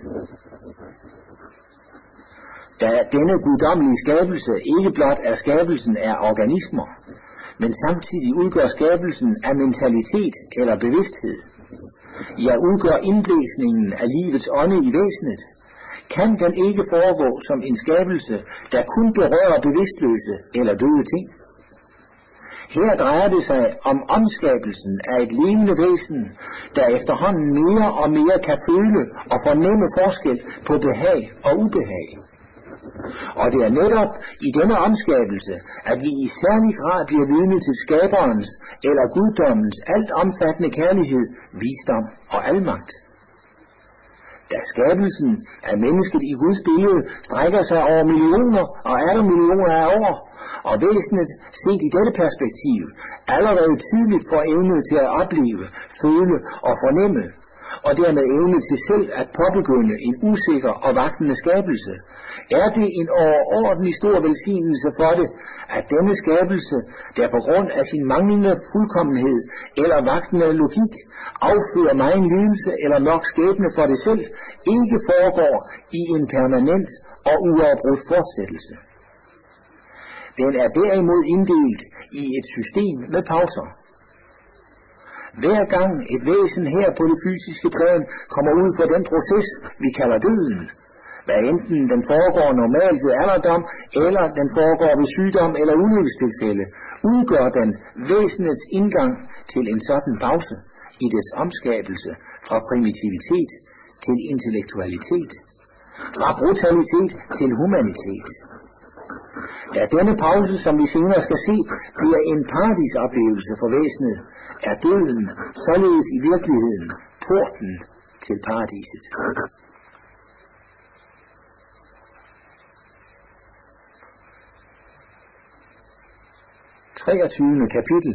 Da denne guddommelige skabelse ikke blot er skabelsen af organismer, men samtidig udgør skabelsen af mentalitet eller bevidsthed, ja udgør indblæsningen af livets ånde i væsenet, kan den ikke foregå som en skabelse, der kun berører bevidstløse eller døde ting. Her drejer det sig om omskabelsen af et levende væsen, der efterhånden mere og mere kan føle og fornemme forskel på behag og ubehag. Og det er netop i denne omskabelse, at vi i særlig grad bliver vidne til skaberens eller guddommens alt omfattende kærlighed, visdom og almagt. Da skabelsen af mennesket i Guds billede strækker sig over millioner og atter millioner af år, og væsenet set i dette perspektiv allerede tidligt får evne til at opleve, føle og fornemme, og dermed evne til selv at påbegynde en usikker og vagtende skabelse, er det en overordentlig stor velsignelse for det, at denne skabelse, der på grund af sin manglende fuldkommenhed eller vagtende logik, affører megen lidelse eller mørk skæbne for det selv, ikke foregår i en permanent og uafbrudt fortsættelse. Den er derimod inddelt i et system med pauser. Hver gang et væsen her på det fysiske plan kommer ud for den proces, vi kalder døden, hvad enten den foregår normalt ved alderdom, eller den foregår ved sygdom eller ulykkestilfælde, udgør den væsenets indgang til en sådan pause i dets omskabelse fra primitivitet til intellektualitet, fra brutalitet til humanitet. Da denne pause, som vi senere skal se, bliver en paradisoplevelse for væsenet, er døden således i virkeligheden porten til paradiset. treogtyvende kapitel.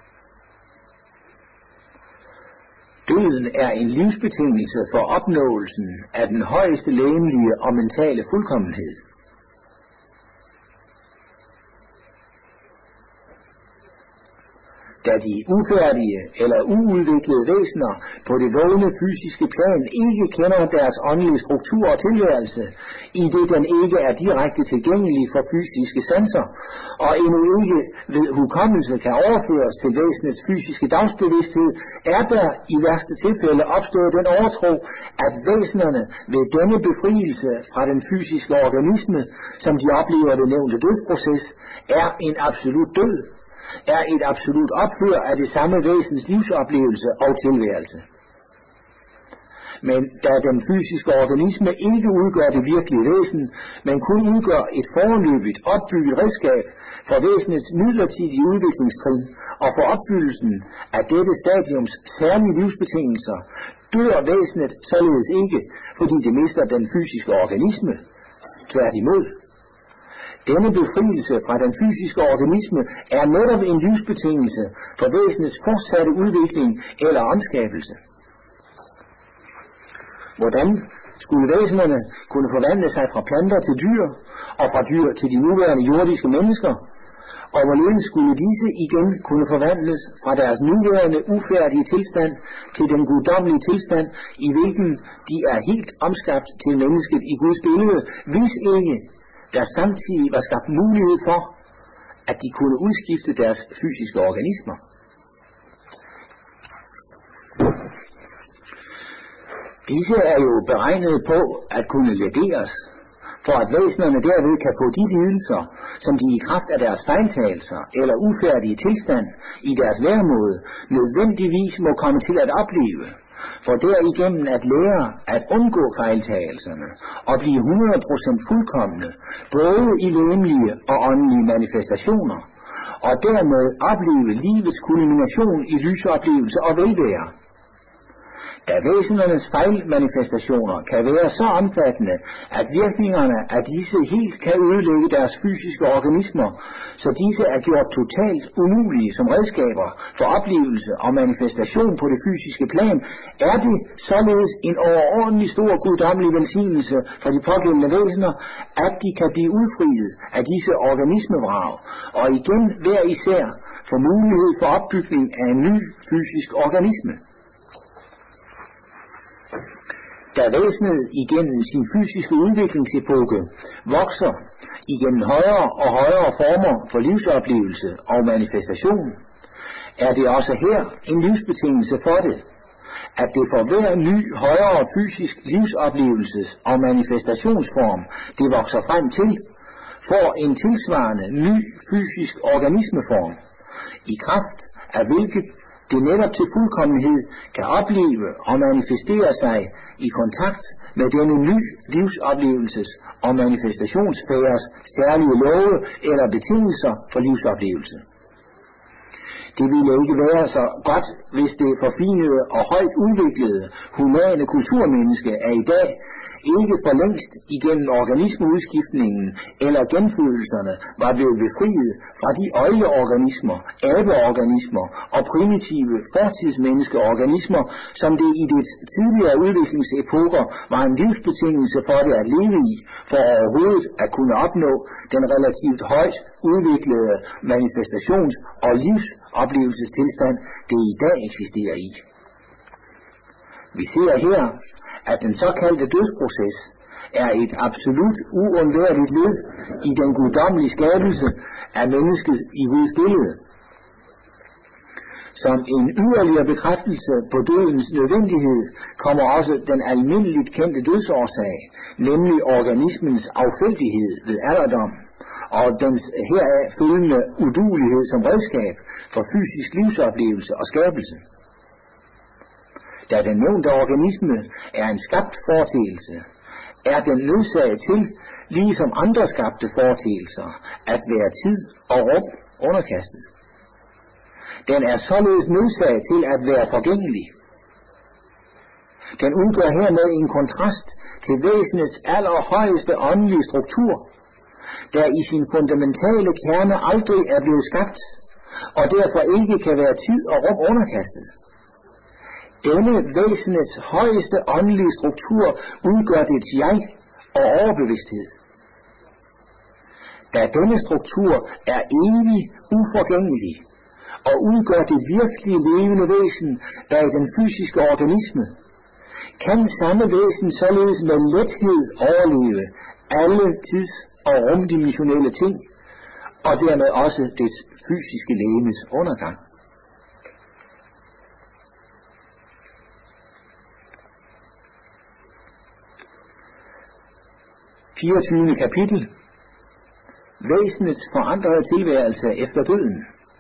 Døden er en livsbetingelse for opnåelsen af den højeste legemlige og mentale fuldkommenhed. Da de ufærdige eller uudviklede væsener på det vågne fysiske plan ikke kender deres åndelige struktur og tilværelse, i det den ikke er direkte tilgængelig for fysiske sanser, og endnu ikke ved hukommelse kan overføres til væsenets fysiske dagsbevidsthed, er der i værste tilfælde opstået den overtro, at væsenerne ved denne befrielse fra den fysiske organisme, som de oplever ved nævnte dødsproces, er en absolut død, er et absolut ophør af det samme væsens livsoplevelse og tilværelse. Men da den fysiske organisme ikke udgør det virkelige væsen, men kun udgør et foreløbigt opbygget redskab for væsenets midlertidige udviklingstrin og for opfyldelsen af dette stadiums særlige livsbetingelser, dør væsenet således ikke, fordi det mister den fysiske organisme. Tværtimod. Denne befrielse fra den fysiske organisme er netop en livsbetingelse for væsenets fortsatte udvikling eller omskabelse. Hvordan skulle væsenerne kunne forvandle sig fra planter til dyr, og fra dyr til de nuværende jordiske mennesker, og hvorledes skulle disse igen kunne forvandles fra deres nuværende ufærdige tilstand til den guddommelige tilstand, i hvilken de er helt omskabt til mennesket i Guds billede, hvis ikke der samtidig var skabt mulighed for, at de kunne udskifte deres fysiske organismer. Disse er jo beregnet på at kunne legeres, for at væsenerne derved kan få de lidelser, som de i kraft af deres fejltagelser eller ufærdige tilstand i deres væremåde nødvendigvis må komme til at opleve, for derigennem at lære at undgå fejltagelserne og blive hundrede procent fuldkomne, både i legemlige og åndelige manifestationer, og dermed opleve livets kulmination i lysoplevelse og velvære. Da væsenernes fejlmanifestationer kan være så omfattende, at virkningerne af disse helt kan ødelægge deres fysiske organismer, så disse er gjort totalt umulige som redskaber for oplevelse og manifestation på det fysiske plan, er det således en overordentlig stor guddommelig velsignelse for de pågældende væsener, at de kan blive udfriet af disse organismevrag, og igen hver især få mulighed for opbygning af en ny fysisk organisme. Da væsenet igennem sin fysiske udviklingsepoke vokser igennem højere og højere former for livsoplevelse og manifestation, er det også her en livsbetingelse for det, at det for hver ny højere fysisk livsoplevelses- og manifestationsform, det vokser frem til, får en tilsvarende ny fysisk organismeform, i kraft af hvilket det netop til fuldkommenhed kan opleve og manifestere sig i kontakt med denne ny livsoplevelses- og manifestationsfæres særlige love eller betingelser for livsoplevelse. Det ville ikke være så godt, hvis det forfinede og højt udviklede humane kulturmenneske af i dag ikke for længst igennem organismeudskiftningen eller genfødelserne var blevet befriet fra de øgleorganismer, abeorganismer og primitive fortidsmenneskeorganismer, som det i det tidligere udviklingsepoker var en livsbetingelse for det at leve i, for overhovedet at kunne opnå den relativt højt udviklede manifestations- og livsoplevelsestilstand, det i dag eksisterer i. Vi ser her, at den såkaldte dødsproces er et absolut uundværligt led i den guddommelige skabelse af mennesket i Guds billede. Som en yderligere bekræftelse på dødens nødvendighed kommer også den almindeligt kendte dødsårsag, nemlig organismens affældighed ved alderdom og dens heraf følgende uduelighed som redskab for fysisk livsoplevelse og skabelse. Da den nævnte organisme er en skabt foreteelse, er den nødsaget til, ligesom andre skabte foreteelser, at være tid og rum underkastet. Den er således nødsaget til at være forgængelig. Den udgør hermed en kontrast til væsenets allerhøjeste åndelige struktur, der i sin fundamentale kerne aldrig er blevet skabt, og derfor ikke kan være tid og rum underkastet. Denne væsenets højeste åndelige struktur udgør dets jeg og overbevidsthed. Da denne struktur er evig uforgængelig og udgør det virkelige levende væsen bag den fysiske organisme, kan samme væsen således med lethed overleve alle tids- og rumdimensionelle ting, og dermed også dets fysiske legemes undergang. fireogtyvende kapitel. Væsenets forandrede tilværelse efter døden.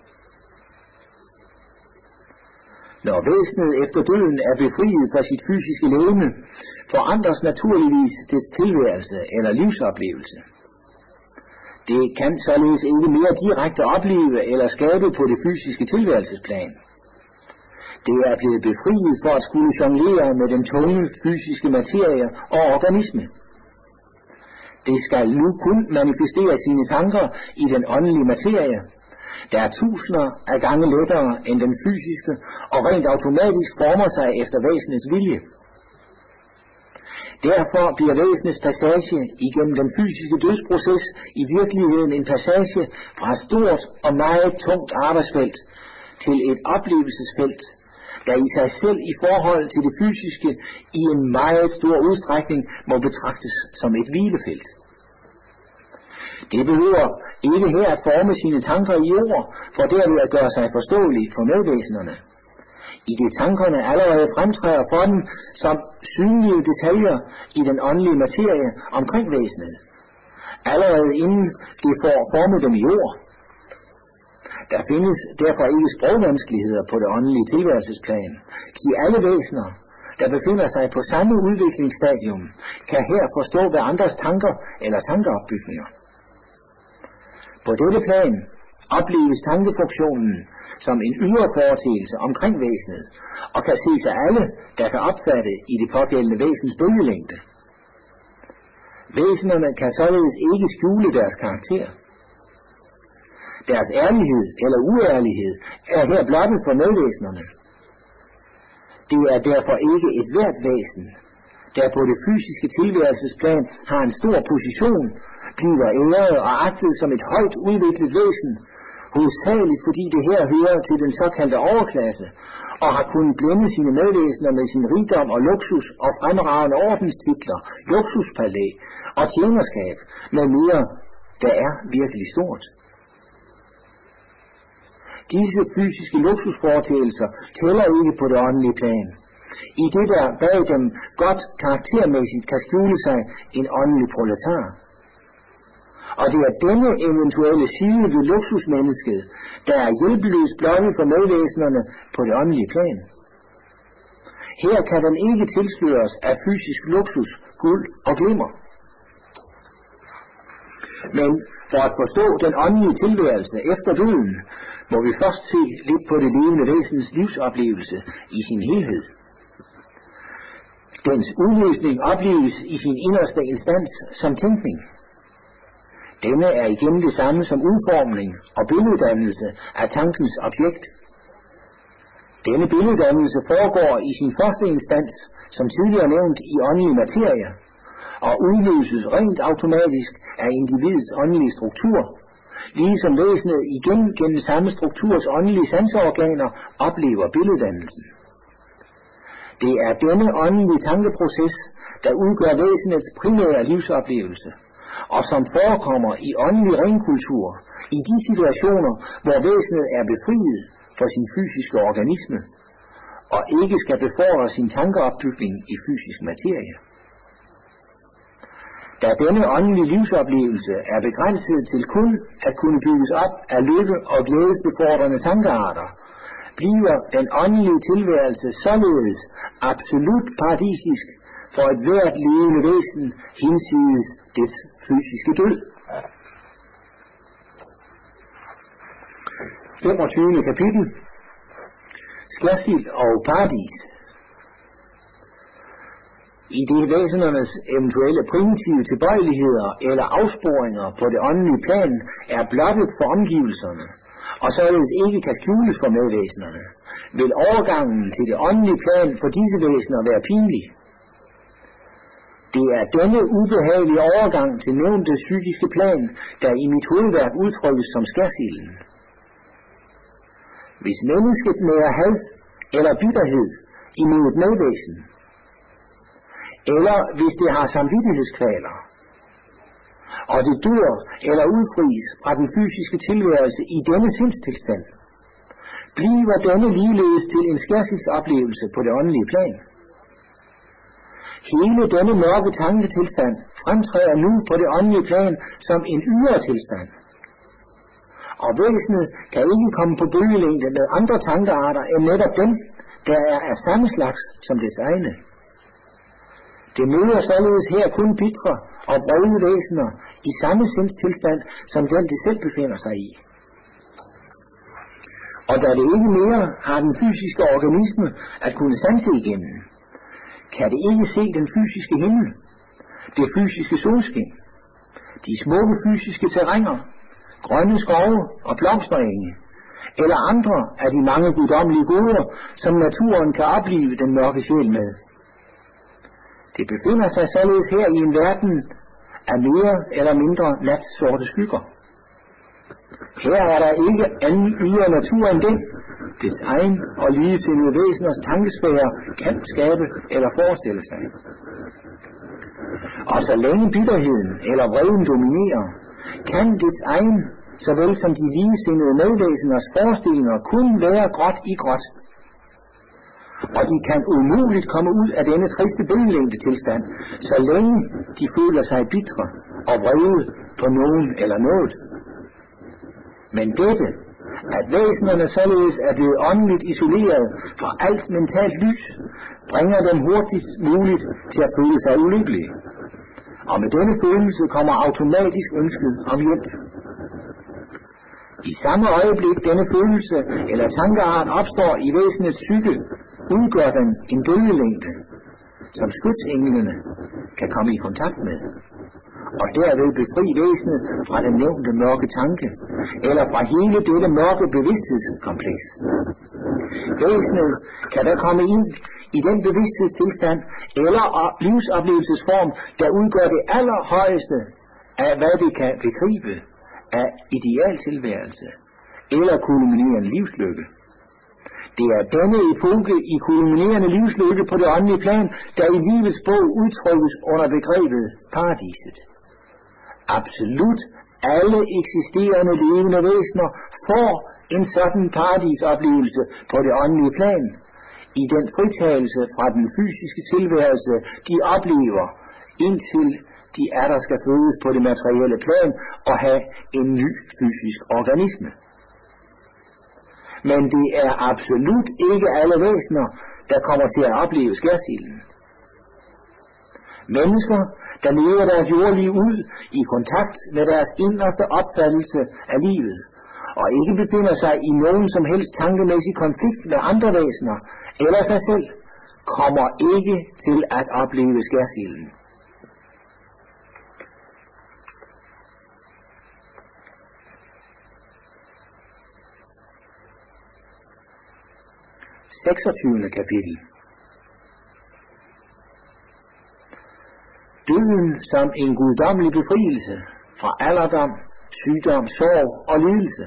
Når væsenet efter døden er befriet fra sit fysiske legeme, forandres naturligvis dets tilværelse eller livsoplevelse. Det kan således ikke mere direkte opleve eller skabe på det fysiske tilværelsesplan. Det er blevet befriet for at skulle jonglere med den tunge fysiske materie og organisme. Det skal nu kun manifestere sine tanker i den åndelige materie, der er tusinder af gange lettere end den fysiske og rent automatisk former sig efter væsenets vilje. Derfor bliver væsenets passage igennem den fysiske dødsproces i virkeligheden en passage fra et stort og meget tungt arbejdsfelt til et oplevelsesfelt, der i sig selv i forhold til det fysiske i en meget stor udstrækning må betragtes som et hvilefelt. Det behøver ikke her at forme sine tanker i ord, for derved at gøre sig forståelig for medvæsenerne, i det tankerne allerede fremtræder for dem som synlige detaljer i den åndelige materie omkring væsenet, allerede inden det får formet dem i ord. Der findes derfor ikke sprogvanskeligheder på det åndelige tilværelsesplan, til alle væsener, der befinder sig på samme udviklingsstadium, kan her forstå hver andres tanker eller tankeopbygninger. På dette plan opleves tankefunktionen som en ydre foreteelse omkring væsenet, og kan ses af alle, der kan opfatte i det pågældende væsens bølgelængde. Væsenerne kan således ikke skjule deres karakter. Deres ærlighed eller uærlighed er her blottet for medvæsenerne. Det er derfor ikke et hvert væsen, der på det fysiske tilværelsesplan har en stor position, bliver æret og agtet som et højt udviklet væsen, hovedsageligt fordi det her hører til den såkaldte overklasse, og har kunnet blænde sine medvæsener med sin rigdom og luksus og fremragende ordenstitler, luksuspalæ og tjenerskab med mere, der er virkelig stort. Disse fysiske luksusforeteelser tæller ikke på det åndelige plan, i det der bag dem godt karaktermæssigt kan skjule sig en åndelig proletar. Og det er denne eventuelle side ved luksusmennesket, der er hjælpeløst blottet for medvæsenerne på det åndelige plan. Her kan den ikke tilsløres af fysisk luksus, guld og glimmer. Men for at forstå den åndelige tilværelse efter døden, må vi først se lidt på det levende væsens livsoplevelse i sin helhed. Dens udløsning opleves i sin inderste instans som tænkning. Denne er igen det samme som udformning og billeddannelse af tankens objekt. Denne billeddannelse foregår i sin første instans, som tidligere nævnt, i åndelig materie, og udløses rent automatisk af individets åndelige struktur, ligesom væsenet igen gennem samme strukturs åndelige sanseorganer oplever billeddannelsen. Det er denne åndelige tankeproces, der udgør væsenets primære livsoplevelse, og som forekommer i åndelig renkultur i de situationer, hvor væsenet er befriet for sin fysiske organisme, og ikke skal befordre sin tankeopbygning i fysisk materie. Da denne åndelige livsoplevelse er begrænset til kun at kunne bygges op af lykke- og glædesbefordrende tankearter, bliver den åndelige tilværelse således absolut paradisisk for et hvert levende væsen hinsides dets fysiske død. femogtyvende kapitel. Skærsild og paradis. I det væsenernes eventuelle primitive tilbøjeligheder eller afsporinger på det åndelige plan er blottet for omgivelserne, og således ikke kan skjules for medvæsenerne, vil overgangen til det åndelige plan for disse væsener være pinlig. Det er denne ubehagelige overgang til nævnte psykiske plan, der i mit hovedværk udtrykkes som skærsilden. Hvis mennesket nærer had eller bitterhed imod et medvæsen, eller hvis det har samvittighedskvaler, og det dør eller udfries fra den fysiske tilværelse i denne sindstilstand, bliver denne ligeledes til en skærsilsoplevelse på det åndelige plan. Hele denne mørke tanketilstand fremtræder nu på det åndelige plan som en ydre tilstand, og væsenet kan ikke komme på bølgelængde med andre tankearter end netop dem, der er af samme slags som dets egne. Det møder således her kun bitre og vrede væsener i samme sindstilstand som den det selv befinder sig i. Og da det ikke mere har den fysiske organisme at kunne sanse igennem, kan det ikke se den fysiske himmel, det fysiske solskin, de smukke fysiske terrænger, grønne skove og blomsterenge, eller andre af de mange guddommelige goder, som naturen kan oplive den mørke sjæl med. Det befinder sig således her i en verden af mere eller mindre natsorte skygger. Her er der ikke anden ydre natur end den, dets egen og ligesindede væseners tankesfære kan skabe eller forestille sig. Og så længe bitterheden eller vreden dominerer, kan dets egen, såvel som de ligesindede medvæseners forestillinger, kun være gråt i gråt. Og de kan umuligt komme ud af denne triste bølgelængde tilstand, så længe de føler sig bitre og vrede på nogen eller noget. Men dette, at væsenerne således er blevet åndeligt isoleret fra alt mentalt lys, bringer dem hurtigst muligt til at føle sig ulykkelige. Og med denne følelse kommer automatisk ønsket om hjælp. I samme øjeblik denne følelse eller tankeart opstår i væsenets psyke, udgør den en bølgelængde, som skytsenglene kan komme i kontakt med, og derved befri væsenet fra den nævnte mørke tanke, eller fra hele dette mørke bevidsthedskompleks. Væsenet kan da komme ind i den bevidsthedstilstand eller livsoplevelsesform, der udgør det allerhøjeste af, hvad det kan begribe af idealtilværelse eller kulminerende livslykke. Det er denne epoke i kulminerende livslykke på det åndelige plan, der i livets bog udtrykkes under begrebet paradiset. Absolut alle eksisterende levende væsener får en sådan paradisoplevelse på det åndelige plan, i den fritagelse fra den fysiske tilværelse, de oplever, indtil de er der skal fødes på det materielle plan og have en ny fysisk organisme. Men det er absolut ikke alle væsener, der kommer til at opleve skærsilden. Mennesker, der lever deres jordliv ud i kontakt med deres inderste opfattelse af livet, og ikke befinder sig i nogen som helst tankemæssig konflikt med andre væsener eller sig selv, kommer ikke til at opleve skærsilden. seksogtyvende kapitel. Døden som en guddommelig befrielse fra alderdom, sygdom, sorg og lidelse.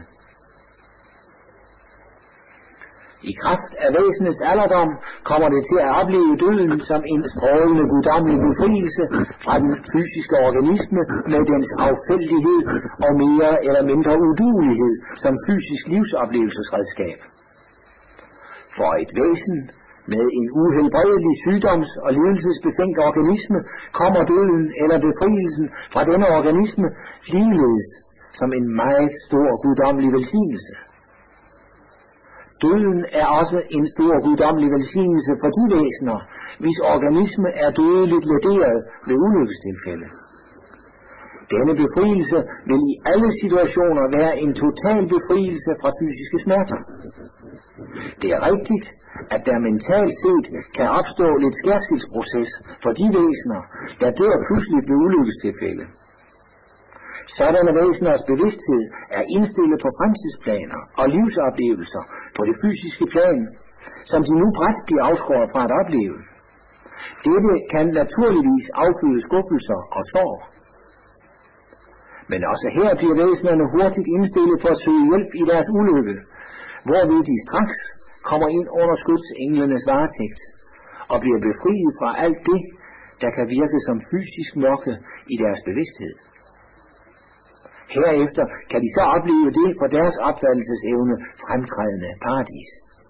I kraft af væsenets alderdom kommer det til at opleve døden som en strålende guddommelig befrielse fra den fysiske organisme med dens affældighed og mere eller mindre uduelighed som fysisk livsoplevelsesredskab. For et væsen med en uhelbredelig sygdoms- og lidelsesbefængt organisme kommer døden eller befrielsen fra denne organisme ligeledes som en meget stor guddommelig velsignelse. Døden er også en stor guddommelig velsignelse for de væsener, hvis organisme er dødeligt lederet ved ulykkestilfælde. Denne befrielse vil i alle situationer være en total befrielse fra fysiske smerter. Det er rigtigt, at der mentalt set kan opstå lidt skærsildsproces for de væsener, der dør pludseligt ved ulykkestilfælde. Sådanne væseners bevidsthed er indstillet på fremtidsplaner og livsoplevelser på det fysiske plan, som de nu brat bliver afskåret fra at opleve. Dette kan naturligvis afføde skuffelser og sorg. Men også her bliver væsenerne hurtigt indstillet på at søge hjælp i deres ulykke, hvorved de straks kommer ind under skytsenglenes varetægt og bliver befriet fra alt det, der kan virke som fysisk mørke i deres bevidsthed. Herefter kan de så opleve det for deres opfattelsesevne fremtrædende paradis.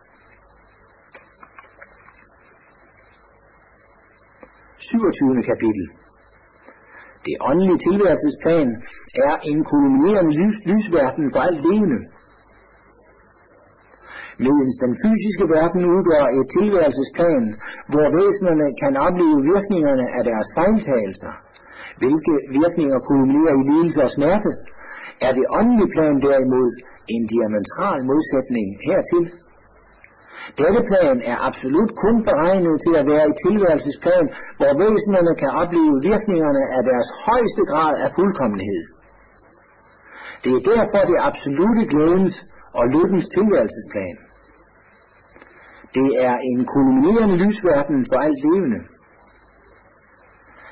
syvogtyvende kapitel. Det åndelige tilværelsesplan er en kulminerende lys, lysverden for alt levende. Medens den fysiske verden udgør et tilværelsesplan, hvor væsenerne kan opleve virkningerne af deres fejltagelser, hvilke virkninger kulminerer i lidelse og smerte, er det åndelige plan derimod en diametral modsætning hertil. Dette plan er absolut kun beregnet til at være et tilværelsesplan, hvor væsenerne kan opleve virkningerne af deres højeste grad af fuldkommenhed. Det er derfor det absolute glædens og lykkens tilværelsesplan. Det er en kulminerende lysverden for alt levende.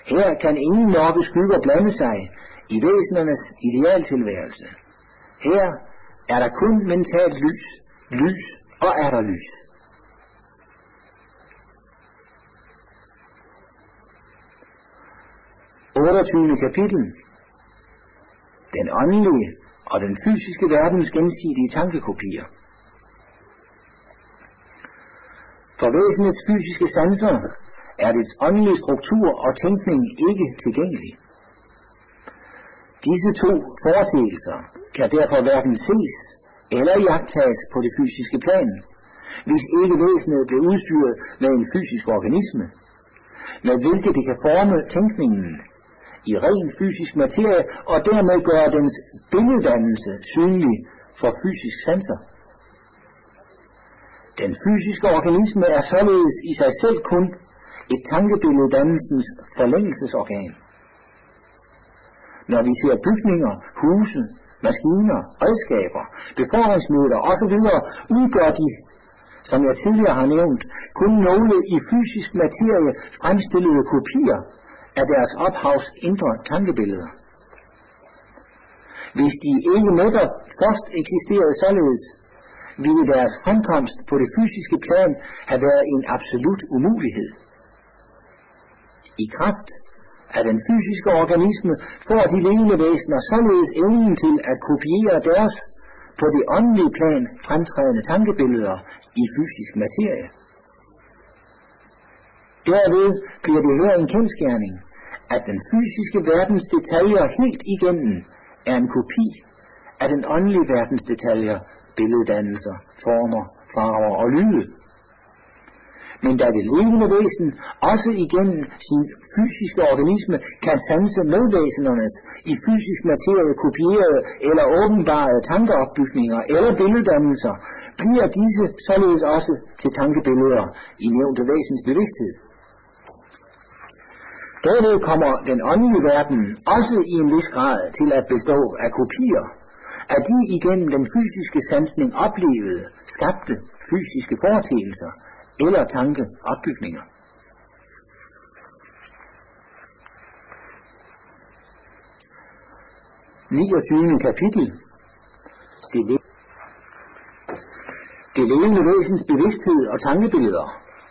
Her kan ingen mørke skygger blande sig i væsenernes idealtilværelse. Her er der kun mentalt lys, lys og er der lys. otteogtyvende kapitel. Den åndelige og den fysiske verdens gensidige tankekopier. For væsenets fysiske sanser er dets åndelige struktur og tænkning ikke tilgængelig. Disse to foreteelser kan derfor hverken ses eller iagttages på det fysiske plan, hvis ikke væsenet bliver udstyret med en fysisk organisme, med hvilket det kan forme tænkningen i ren fysisk materie og dermed gøre dens billeddannelse synlig for fysisk sanser. Den fysiske organisme er således i sig selv kun et tankebilledannelsens forlængelsesorgan. Når vi ser bygninger, huse, maskiner, redskaber, befordringsmidler osv., udgør de, som jeg tidligere har nævnt, kun nogle i fysisk materie fremstillede kopier af deres ophavs indre tankebilleder. Hvis de ikke netop først eksisterede således, ville deres fremkomst på det fysiske plan have været en absolut umulighed. I kraft af den fysiske organisme får de levende væsener således evnen til at kopiere deres på det åndelige plan fremtrædende tankebilleder i fysisk materie. Derved bliver det her en kendsgerning, at den fysiske verdens detaljer helt igennem er en kopi af den åndelige verdens detaljer, billeddannelser, former, farver og lyde. Men da det levende væsen også igennem sin fysiske organisme kan sanse medvæsenernes i fysisk materie kopierede eller åbenbarede tankeopbygninger eller billeddannelser, bliver disse således også til tankebilleder i nævnte væsens bevidsthed. Derved kommer den åndelige verden også i en vis grad til at bestå af kopier af de igennem den fysiske sansning oplevede, skabte fysiske foreteelser eller tankeopbygninger. niogtyvende kapitel. Det, le- det levende væsens bevidsthed og tankebilleder.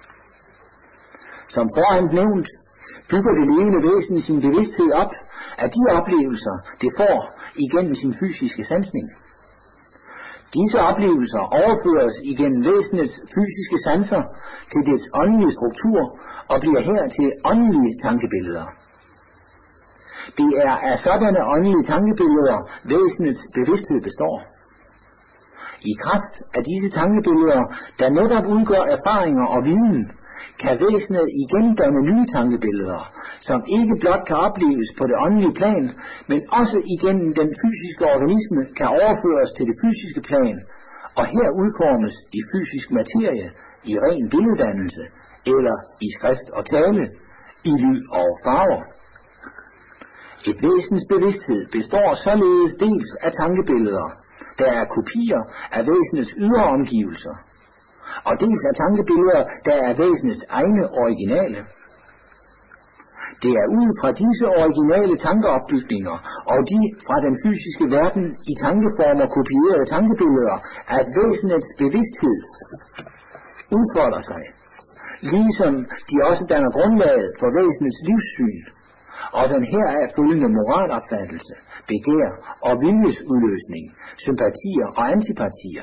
Som foran nævnt, bygger det levende væsen sin bevidsthed op af de oplevelser, det får igennem sin fysiske sansning. Disse oplevelser overføres igennem væsenets fysiske sanser til dets åndelige struktur og bliver her til åndelige tankebilleder. Det er af sådanne åndelige tankebilleder, væsenets bevidsthed består. I kraft af disse tankebilleder, der netop udgør erfaringer og viden, kan væsenet igen danne nye tankebilleder, som ikke blot kan opleves på det åndelige plan, men også igennem den fysiske organisme kan overføres til det fysiske plan, og her udformes i fysisk materie, i ren billeddannelse, eller i skrift og tale, i lyd og farver. Et væsens bevidsthed består således dels af tankebilleder, der er kopier af væsenets ydre omgivelser, og dels af tankebilleder, der er væsenets egne originale. Det er ud fra disse originale tankeopbygninger og de fra den fysiske verden i tankeformer kopierede tankebilleder, at væsenets bevidsthed udfolder sig, ligesom de også danner grundlaget for væsenets livssyn og den heraf følgende moralopfattelse, begær og viljesudløsning, sympatier og antipatier.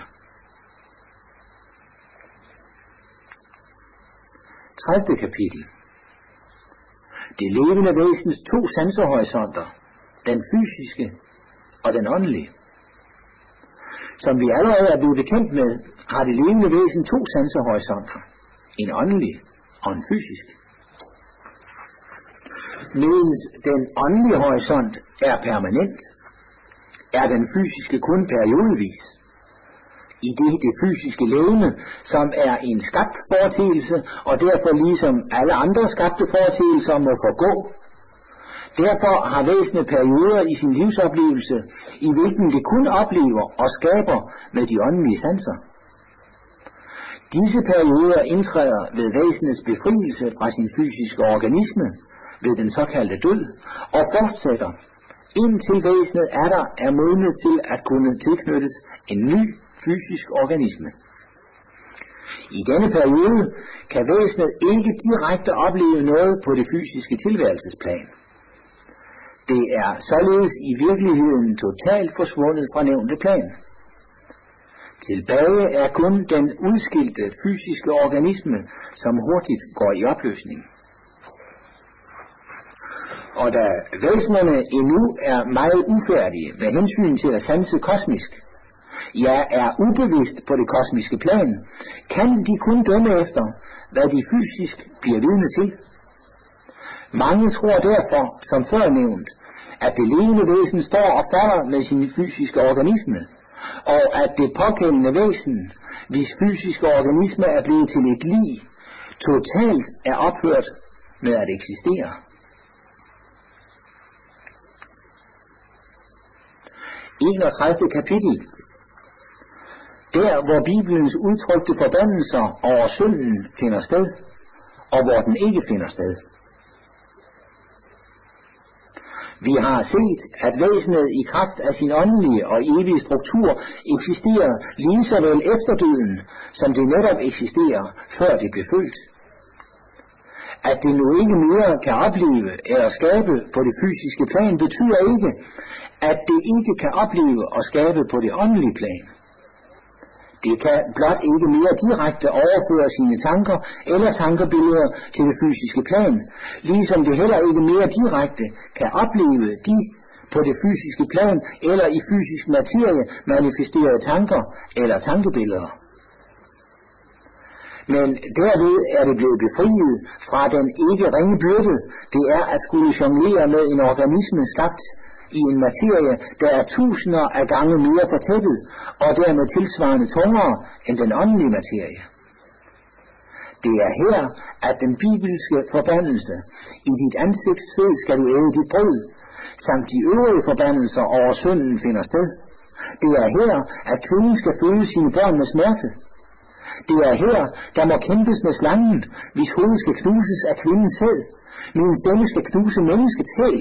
tredivte kapitel. Det levende væsens to sansehorisonter, den fysiske og den åndelige. Som vi allerede er blevet bekendt med, har det levende væsen to sansehorisonter, en åndelig og en fysisk. Mens den åndelige horisont er permanent, er den fysiske kun periodevis. I det, det fysiske levende, som er en skabt foreteelse, og derfor ligesom alle andre skabte foreteelser må forgå. Derfor har væsenet perioder i sin livsoplevelse, i hvilken det kun oplever og skaber med de åndelige sanser. Disse perioder indtræder ved væsenets befrielse fra sin fysiske organisme, ved den såkaldte død, og fortsætter, indtil væsenet er der er modnet til at kunne tilknyttes en ny fysisk organisme. I denne periode kan væsenet ikke direkte opleve noget på det fysiske tilværelsesplan. Det er således i virkeligheden totalt forsvundet fra nævnte plan. Tilbage er kun den udskilte fysiske organisme, som hurtigt går i opløsning. Og da væsenerne endnu er meget ufærdige med hensyn til at sanse kosmisk, ja, er ubevidst på det kosmiske plan, kan de kun dømme efter, hvad de fysisk bliver vidne til. Mange tror derfor, som før nævnt, at det levende væsen står og falder med sin fysiske organisme, og at det pågældende væsen, hvis fysiske organisme er blevet til et lig, totalt er ophørt med at eksistere. enogtredivte kapitel. Der, hvor Bibelens udtrykte forbandelser over synden finder sted, og hvor den ikke finder sted. Vi har set, at væsenet i kraft af sin åndelige og evige struktur eksisterer lige så vel efter døden, som det netop eksisterer, før det blev født. At det nu ikke mere kan opleve eller skabe på det fysiske plan, betyder ikke, at det ikke kan opleve og skabe på det åndelige plan. Det kan blot ikke mere direkte overføre sine tanker eller tankebilleder til det fysiske plan, ligesom det heller ikke mere direkte kan opleve de på det fysiske plan eller i fysisk materie manifesterede tanker eller tankebilleder. Men derved er det blevet befriet fra den ikke ringe byrde, det er at skulle jonglere med en organisme skabt i en materie, der er tusinder af gange mere fortættet, og dermed tilsvarende tungere end den åndelige materie. Det er her, at den bibelske forbandelse, i dit ansigts sved skal du æde dit brød, samt de øvrige forbandelser over synden finder sted. Det er her, at kvinden skal føde sine børn med smerte. Det er her, der må kæmpes med slangen, hvis hovedet skal knuses af kvindens sæd, mens denne skal knuse menneskets hæl.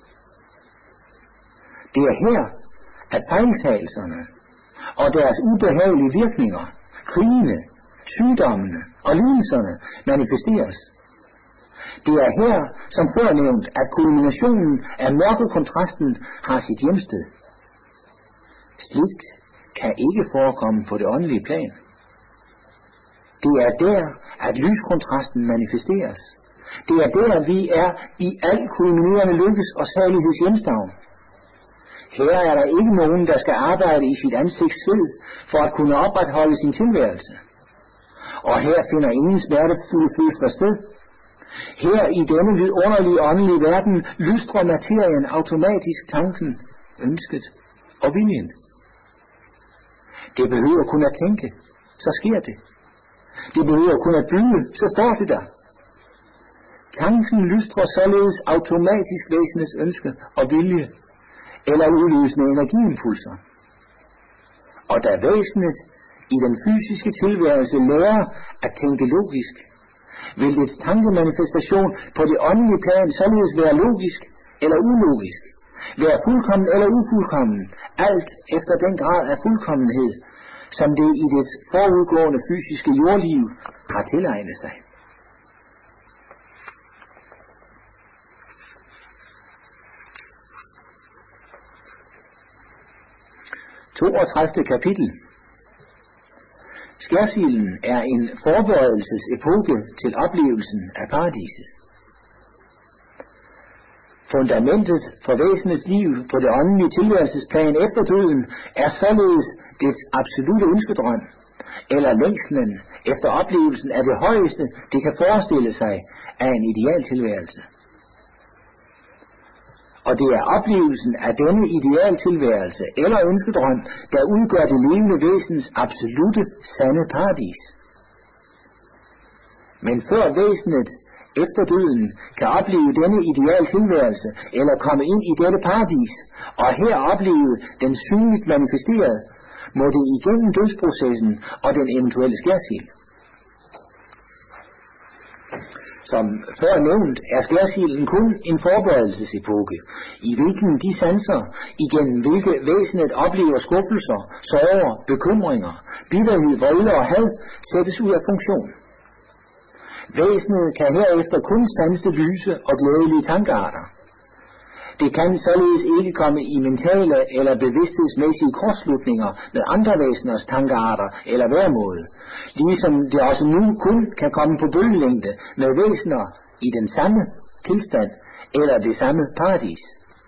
Det er her, at fejltagelserne og deres ubehagelige virkninger, krigene, sygdommene og lidelserne manifesteres. Det er her, som før nævnt, at kulminationen af mørkekontrasten har sit hjemsted. Slikt kan ikke forekomme på det åndelige plan. Det er der, at lyskontrasten manifesteres. Det er der, vi er i al kulminerende lykkes og saligheds hjemstavn. Her er der ikke nogen, der skal arbejde i sit ansigts sved for at kunne opretholde sin tilværelse. Og her finder ingen smertefulde følelser sted. Her i denne vidunderlige åndelige verden lystrer materien automatisk tanken, ønsket og viljen. Det behøver kun at tænke, så sker det. Det behøver kun at byde, så står det der. Tanken lystrer således automatisk væsenets ønske og vilje, eller udløsende energiimpulser. Og da væsenet i den fysiske tilværelse lærer at tænke logisk, vil dets tankemanifestation på det åndelige plan således være logisk eller ulogisk, være fuldkommen eller ufuldkommen, alt efter den grad af fuldkommenhed, som det i dets forudgående fysiske jordliv har tilegnet sig. toogtredivte kapitel. Skærsilden er en forberedelsesepoke til oplevelsen af paradiset. Fundamentet for væsenets liv på det åndelige tilværelsesplan efter døden er således dets absolute ønskedrøm, eller længslen efter oplevelsen af det højeste, det kan forestille sig af en idealtilværelse. Og det er oplevelsen af denne idealtilværelse eller ønskedrøm, der udgør det levende væsens absolute sande paradis. Men før væsenet efter døden kan opleve denne idealtilværelse eller komme ind i dette paradis, og her opleve den synligt manifesteret, må det igennem dødsprocessen og den eventuelle skærsild. Som før nævnt er skærsilden kun en forberedelsesepoke, i hvilken de sanser, igennem hvilke væsenet oplever skuffelser, sorger, bekymringer, bitterhed, vrede og had, sættes ud af funktion. Væsenet kan herefter kun sanse lyse og glædelige tankearter. Det kan således ikke komme i mentale eller bevidsthedsmæssige kortslutninger med andre væseners tankearter eller væremåde, ligesom det også nu kun kan komme på bølgelængde med væsener i den samme tilstand eller det samme paradis.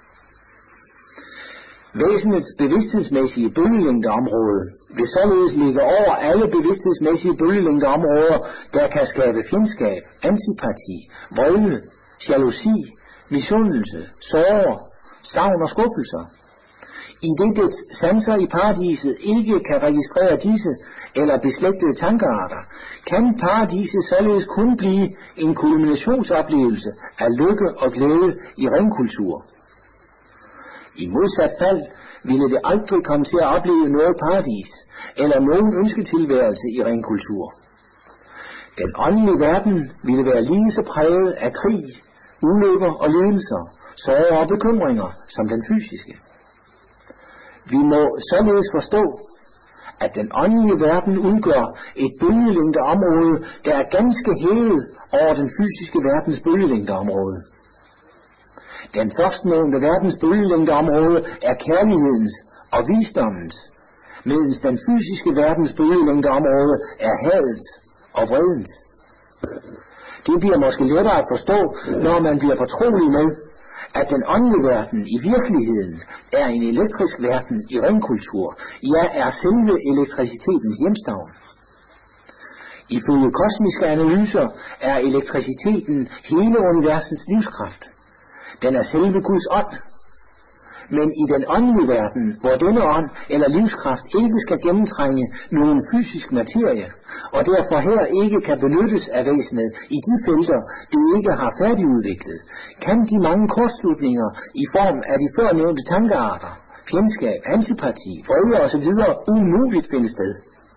Væsenets bevidsthedsmæssige bølgelængdeområde vil således ligge over alle bevidsthedsmæssige bølgelængdeområder, der kan skabe fjendskab, antipati, vrede, jalousi, misundelse, sorger, savn og skuffelser. I det dets sanser i paradiset ikke kan registrere disse eller beslægtede tankearter, kan paradiset således kun blive en kulminationsoplevelse af lykke og glæde i renkultur. I modsat fald ville det aldrig komme til at opleve noget paradis eller nogen ønsketilværelse i renkultur. Den åndelige verden ville være lige så præget af krig, ulykker og lidelser, sorger og bekymringer som den fysiske. Vi må således forstå, at den åndelige verden udgør et bølgelængdeområde, der er ganske hævet over den fysiske verdens bølgelængdeområde. Den førstnævnte verdens bølgelængdeområde er kærlighedens og visdommens, mens den fysiske verdens bølgelængdeområde er hadets og vredens. Det bliver måske lettere at forstå, når man bliver fortrolig med, at den åndelige verden i virkeligheden er en elektrisk verden i renkultur, ja, er selve elektricitetens hjemstavn. Ifølge kosmiske analyser er elektriciteten hele universets livskraft. Den er selve Guds ånd. Men i den åndelige verden, hvor denne ånd eller livskraft ikke skal gennemtrænge nogen fysisk materie, og derfor her ikke kan benyttes af væsenet i de felter, det ikke har færdigudviklet, kan de mange kortslutninger i form af de førnævnte tankearter, fjendskab, antipati, vrede osv. umuligt finde sted.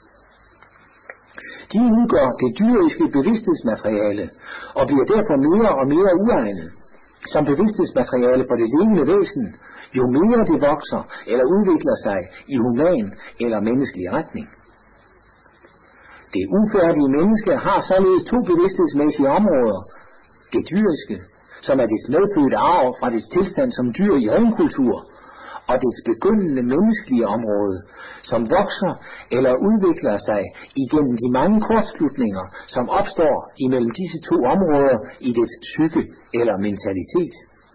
De udgør det dyriske bevidsthedsmateriale og bliver derfor mere og mere uegnet som bevidsthedsmateriale for det levende væsen, jo mere det vokser eller udvikler sig i human eller menneskelig retning. Det ufærdige menneske har således to bevidsthedsmæssige områder. Det dyriske, som er dets medfødte arv fra dets tilstand som dyr i renkultur, og dets begyndende menneskelige område, som vokser eller udvikler sig igennem de mange kortslutninger, som opstår imellem disse to områder i dets psyke eller mentalitet.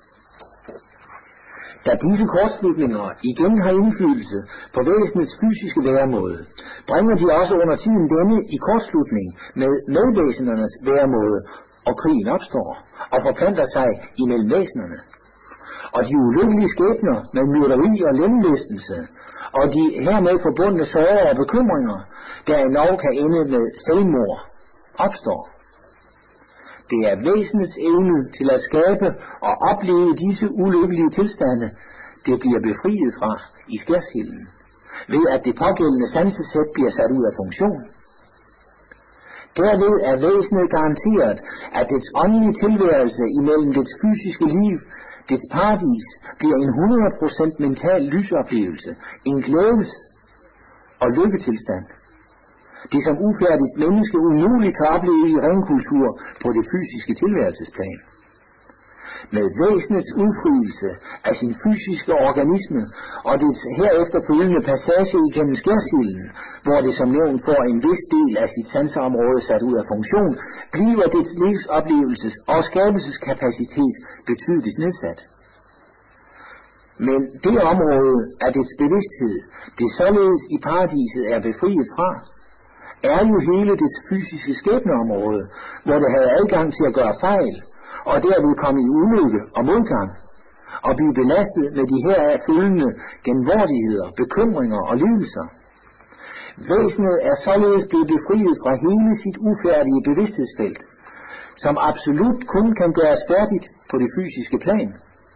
Da disse kortslutninger igen har indflydelse på væsenets fysiske væremåde, bringer de også under tiden denne i kortslutning med medvæsenernes væremåde, og krigen opstår og forplanter sig imellem væsenerne. Og de ulykkelige skæbner med myrderi og lemlæstelse, og de hermed forbundne sorger og bekymringer, der endnu kan ende med selvmord, opstår. Det er væsenets evne til at skabe og opleve disse ulykkelige tilstande, det bliver befriet fra i skærsilden, ved at det pågældende sansesæt bliver sat ud af funktion. Derved er væsenet garanteret, at dets åndelige tilværelse imellem dets fysiske liv, dets paradis, bliver en hundrede procent mental lysoplevelse, en glædes- og lykketilstand. Det som ufærdigt menneske umuligt kan opleve i renkultur på det fysiske tilværelsesplan. Med væsenets udfrielse af sin fysiske organisme og dets herefter følgende passage igennem skærsilden, hvor det som nævnt får en vis del af sit sanseområde sat ud af funktion, bliver dets livsoplevelses- og skabelseskapacitet betydeligt nedsat. Men det område af dets bevidsthed, det således i paradiset er befriet fra, er jo hele dets fysiske skæbneområde, hvor det havde adgang til at gøre fejl, og derved komme i ulykke og modgang, og blive belastet med de heraf følgende genvordigheder, bekymringer og lidelser. Væsenet er således blevet befriet fra hele sit ufærdige bevidsthedsfelt, som absolut kun kan gøres færdigt på det fysiske plan.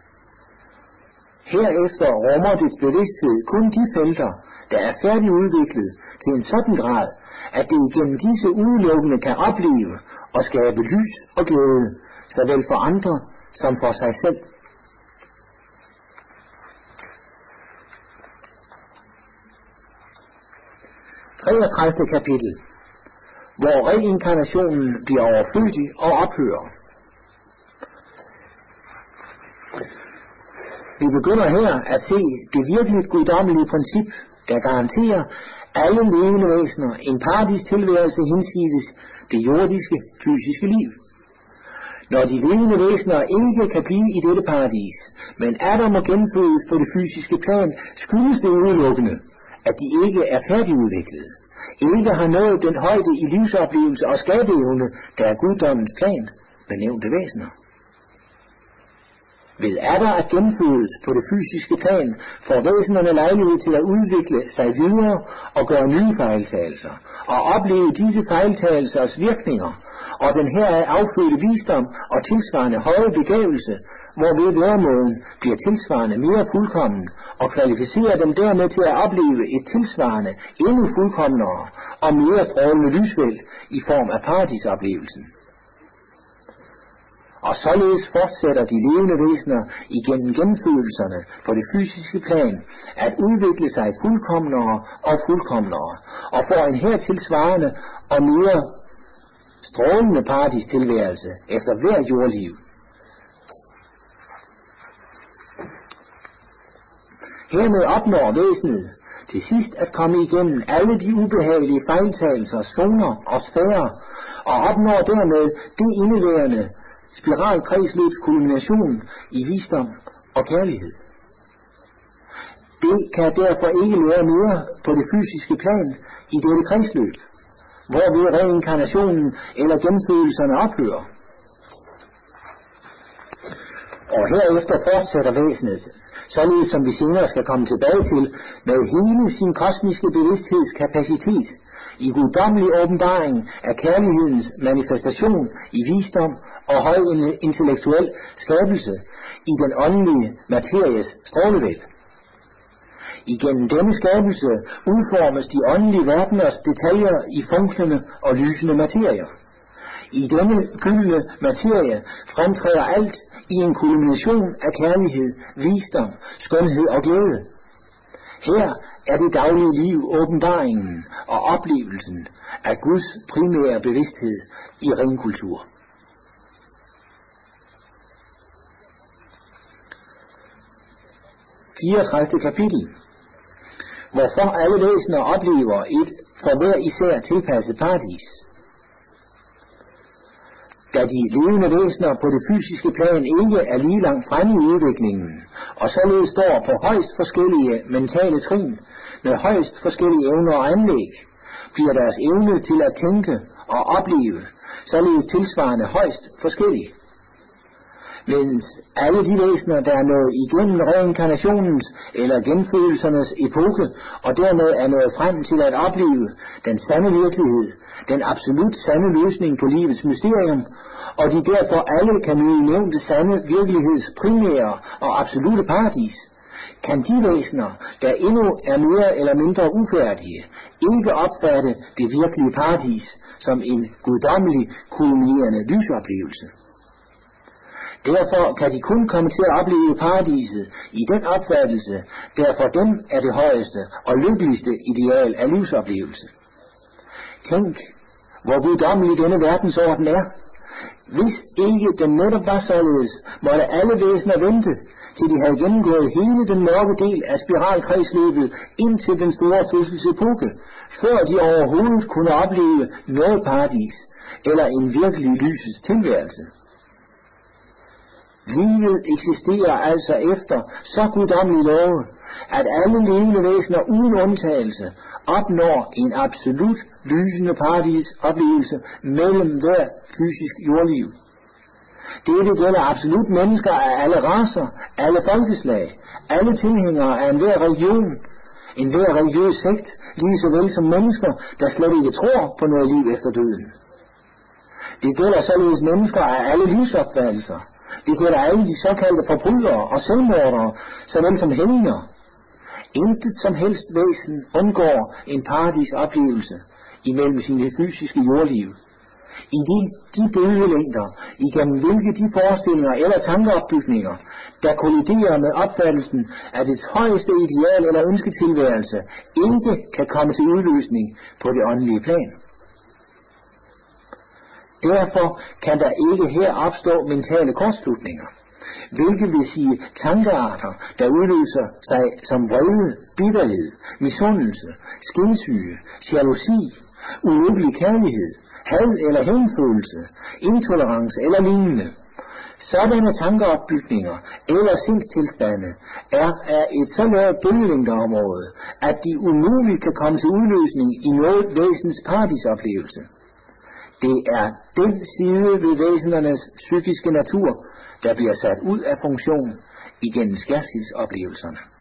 Herefter rummer dets bevidsthed kun de felter, der er færdigudviklet til en sådan grad, at det igennem disse udelukkende kan opleve og skabe lys og glæde, såvel for andre som for sig selv. treogtredivte kapitel, hvor reinkarnationen bliver overflødig og ophører. Vi begynder her at se det virkeligt guddommelige princip, der garanterer alle levende væsener en paradis tilværelse hinsides det jordiske, fysiske liv. Når de levende væsener ikke kan blive i dette paradis, men atter må gennemføres på det fysiske plan, skyldes det udelukkende, at de ikke er færdigudviklede, ikke har nået den højde i livsoplevelse og skabeevne, der er guddommens plan med nævnte væsener. Ved atter at gennemføres på det fysiske plan, får væsenerne lejlighed til at udvikle sig videre og gøre nye fejltagelser, og opleve disse fejltagelsers virkninger, og den heraf affødte visdom og tilsvarende høje begavelse, hvorved væremåden bliver tilsvarende mere fuldkommen, og kvalificerer dem dermed til at opleve et tilsvarende endnu fuldkommenere og mere strålende lysvæld i form af paradisoplevelsen. Og således fortsætter de levende væsener igennem gennemførelserne på det fysiske plan at udvikle sig fuldkommenere og fuldkommenere, og får en hertil svarende og mere strålende paradistilværelse efter hver jordliv. Hermed opnår væsenet til sidst at komme igennem alle de ubehagelige fejltagelser, zoner og sfærer, og opnår dermed det indeværende spiralkredsløbs kulmination i visdom og kærlighed. Det kan derfor ikke lære mere på det fysiske plan i dette kredsløb, hvorved reinkarnationen eller gennemførelserne ophører. Og herefter fortsætter væsenet, således som vi senere skal komme tilbage til, med hele sin kosmiske bevidsthedskapacitet i guddommelig åbenbaring af kærlighedens manifestation i visdom og høj intellektuel skabelse i den åndelige materies strålevæld. Igennem denne skabelse udformes de åndelige verdeners detaljer i funklende og lysende materier. I denne gyldne materie fremtræder alt i en kulmination af kærlighed, visdom, skønhed og glæde. Her er det daglige liv åbenbaringen og oplevelsen af Guds primære bevidsthed i ren kultur. fireogtredivte kapitel, hvorfor alle væsener oplever et for hver især tilpasset paradis. Da de levende væsener på det fysiske plan ikke er lige langt fremme i udviklingen, og således står på højst forskellige mentale trin med højst forskellige evner og anlæg, bliver deres evne til at tænke og opleve således tilsvarende højst forskellige. Mens alle de væsener, der er nået igennem reinkarnationens eller genfølelsernes epoke, og dermed er nået frem til at opleve den sande virkelighed, den absolut sande løsning på livets mysterium, og de derfor alle kan nyde nævnte sande virkeligheds primære og absolute paradis, kan de væsener, der endnu er mere eller mindre ufærdige, ikke opfatte det virkelige paradis som en guddommelig kulminerende lysoplevelse. Derfor kan de kun komme til at opleve paradiset i den opfattelse, der for dem er det højeste og lykkeligste ideal af livsoplevelse. Tænk, hvor guddommelig denne verdensorden er. Hvis ikke den netop var således, måtte alle væsener vente, til de havde gennemgået hele den mørke del af spiralkredsløbet ind til den store fødselsepoke, før de overhovedet kunne opleve noget paradis, eller en virkelig lysets tilværelse. Livet eksisterer altså efter så guddommelig love, at alle levende væsener uden undtagelse opnår en absolut lysende paradisoplevelse mellem hver fysisk jordliv. Dette gælder absolut mennesker af alle racer, alle folkeslag, alle tilhængere af enhver religion, enhver religiøs sekt, lige så vel som mennesker, der slet ikke tror på noget liv efter døden. Det gælder således mennesker af alle livsopfattelser. Det gælder alle de såkaldte forbrydere og selvmordere, såvel som helgener. Intet som helst væsen undgår en paradisoplevelse imellem sine fysiske jordliv. i de, de bølgelængder, igennem hvilke de forestillinger eller tankeopbygninger, der kolliderer med opfattelsen af dets højeste ideal eller ønsketilværelse, ikke kan komme til udløsning på det åndelige plan. Derfor kan der ikke her opstå mentale kortslutninger, hvilket vil sige tankearter, der udløser sig som vrede, bitterhed, misundelse, skinsyge, jalousi, ulykkelig kærlighed, had eller hævnfølelse, intolerance eller lignende. Sådanne tankeopbygninger eller sindstilstande er af et så lavt bølgelængdeområde, at de umuligt kan komme til udløsning i noget væsens paradisoplevelse. Det er den side ved væsenernes psykiske natur, der bliver sat ud af funktion igennem skærsilsoplevelserne.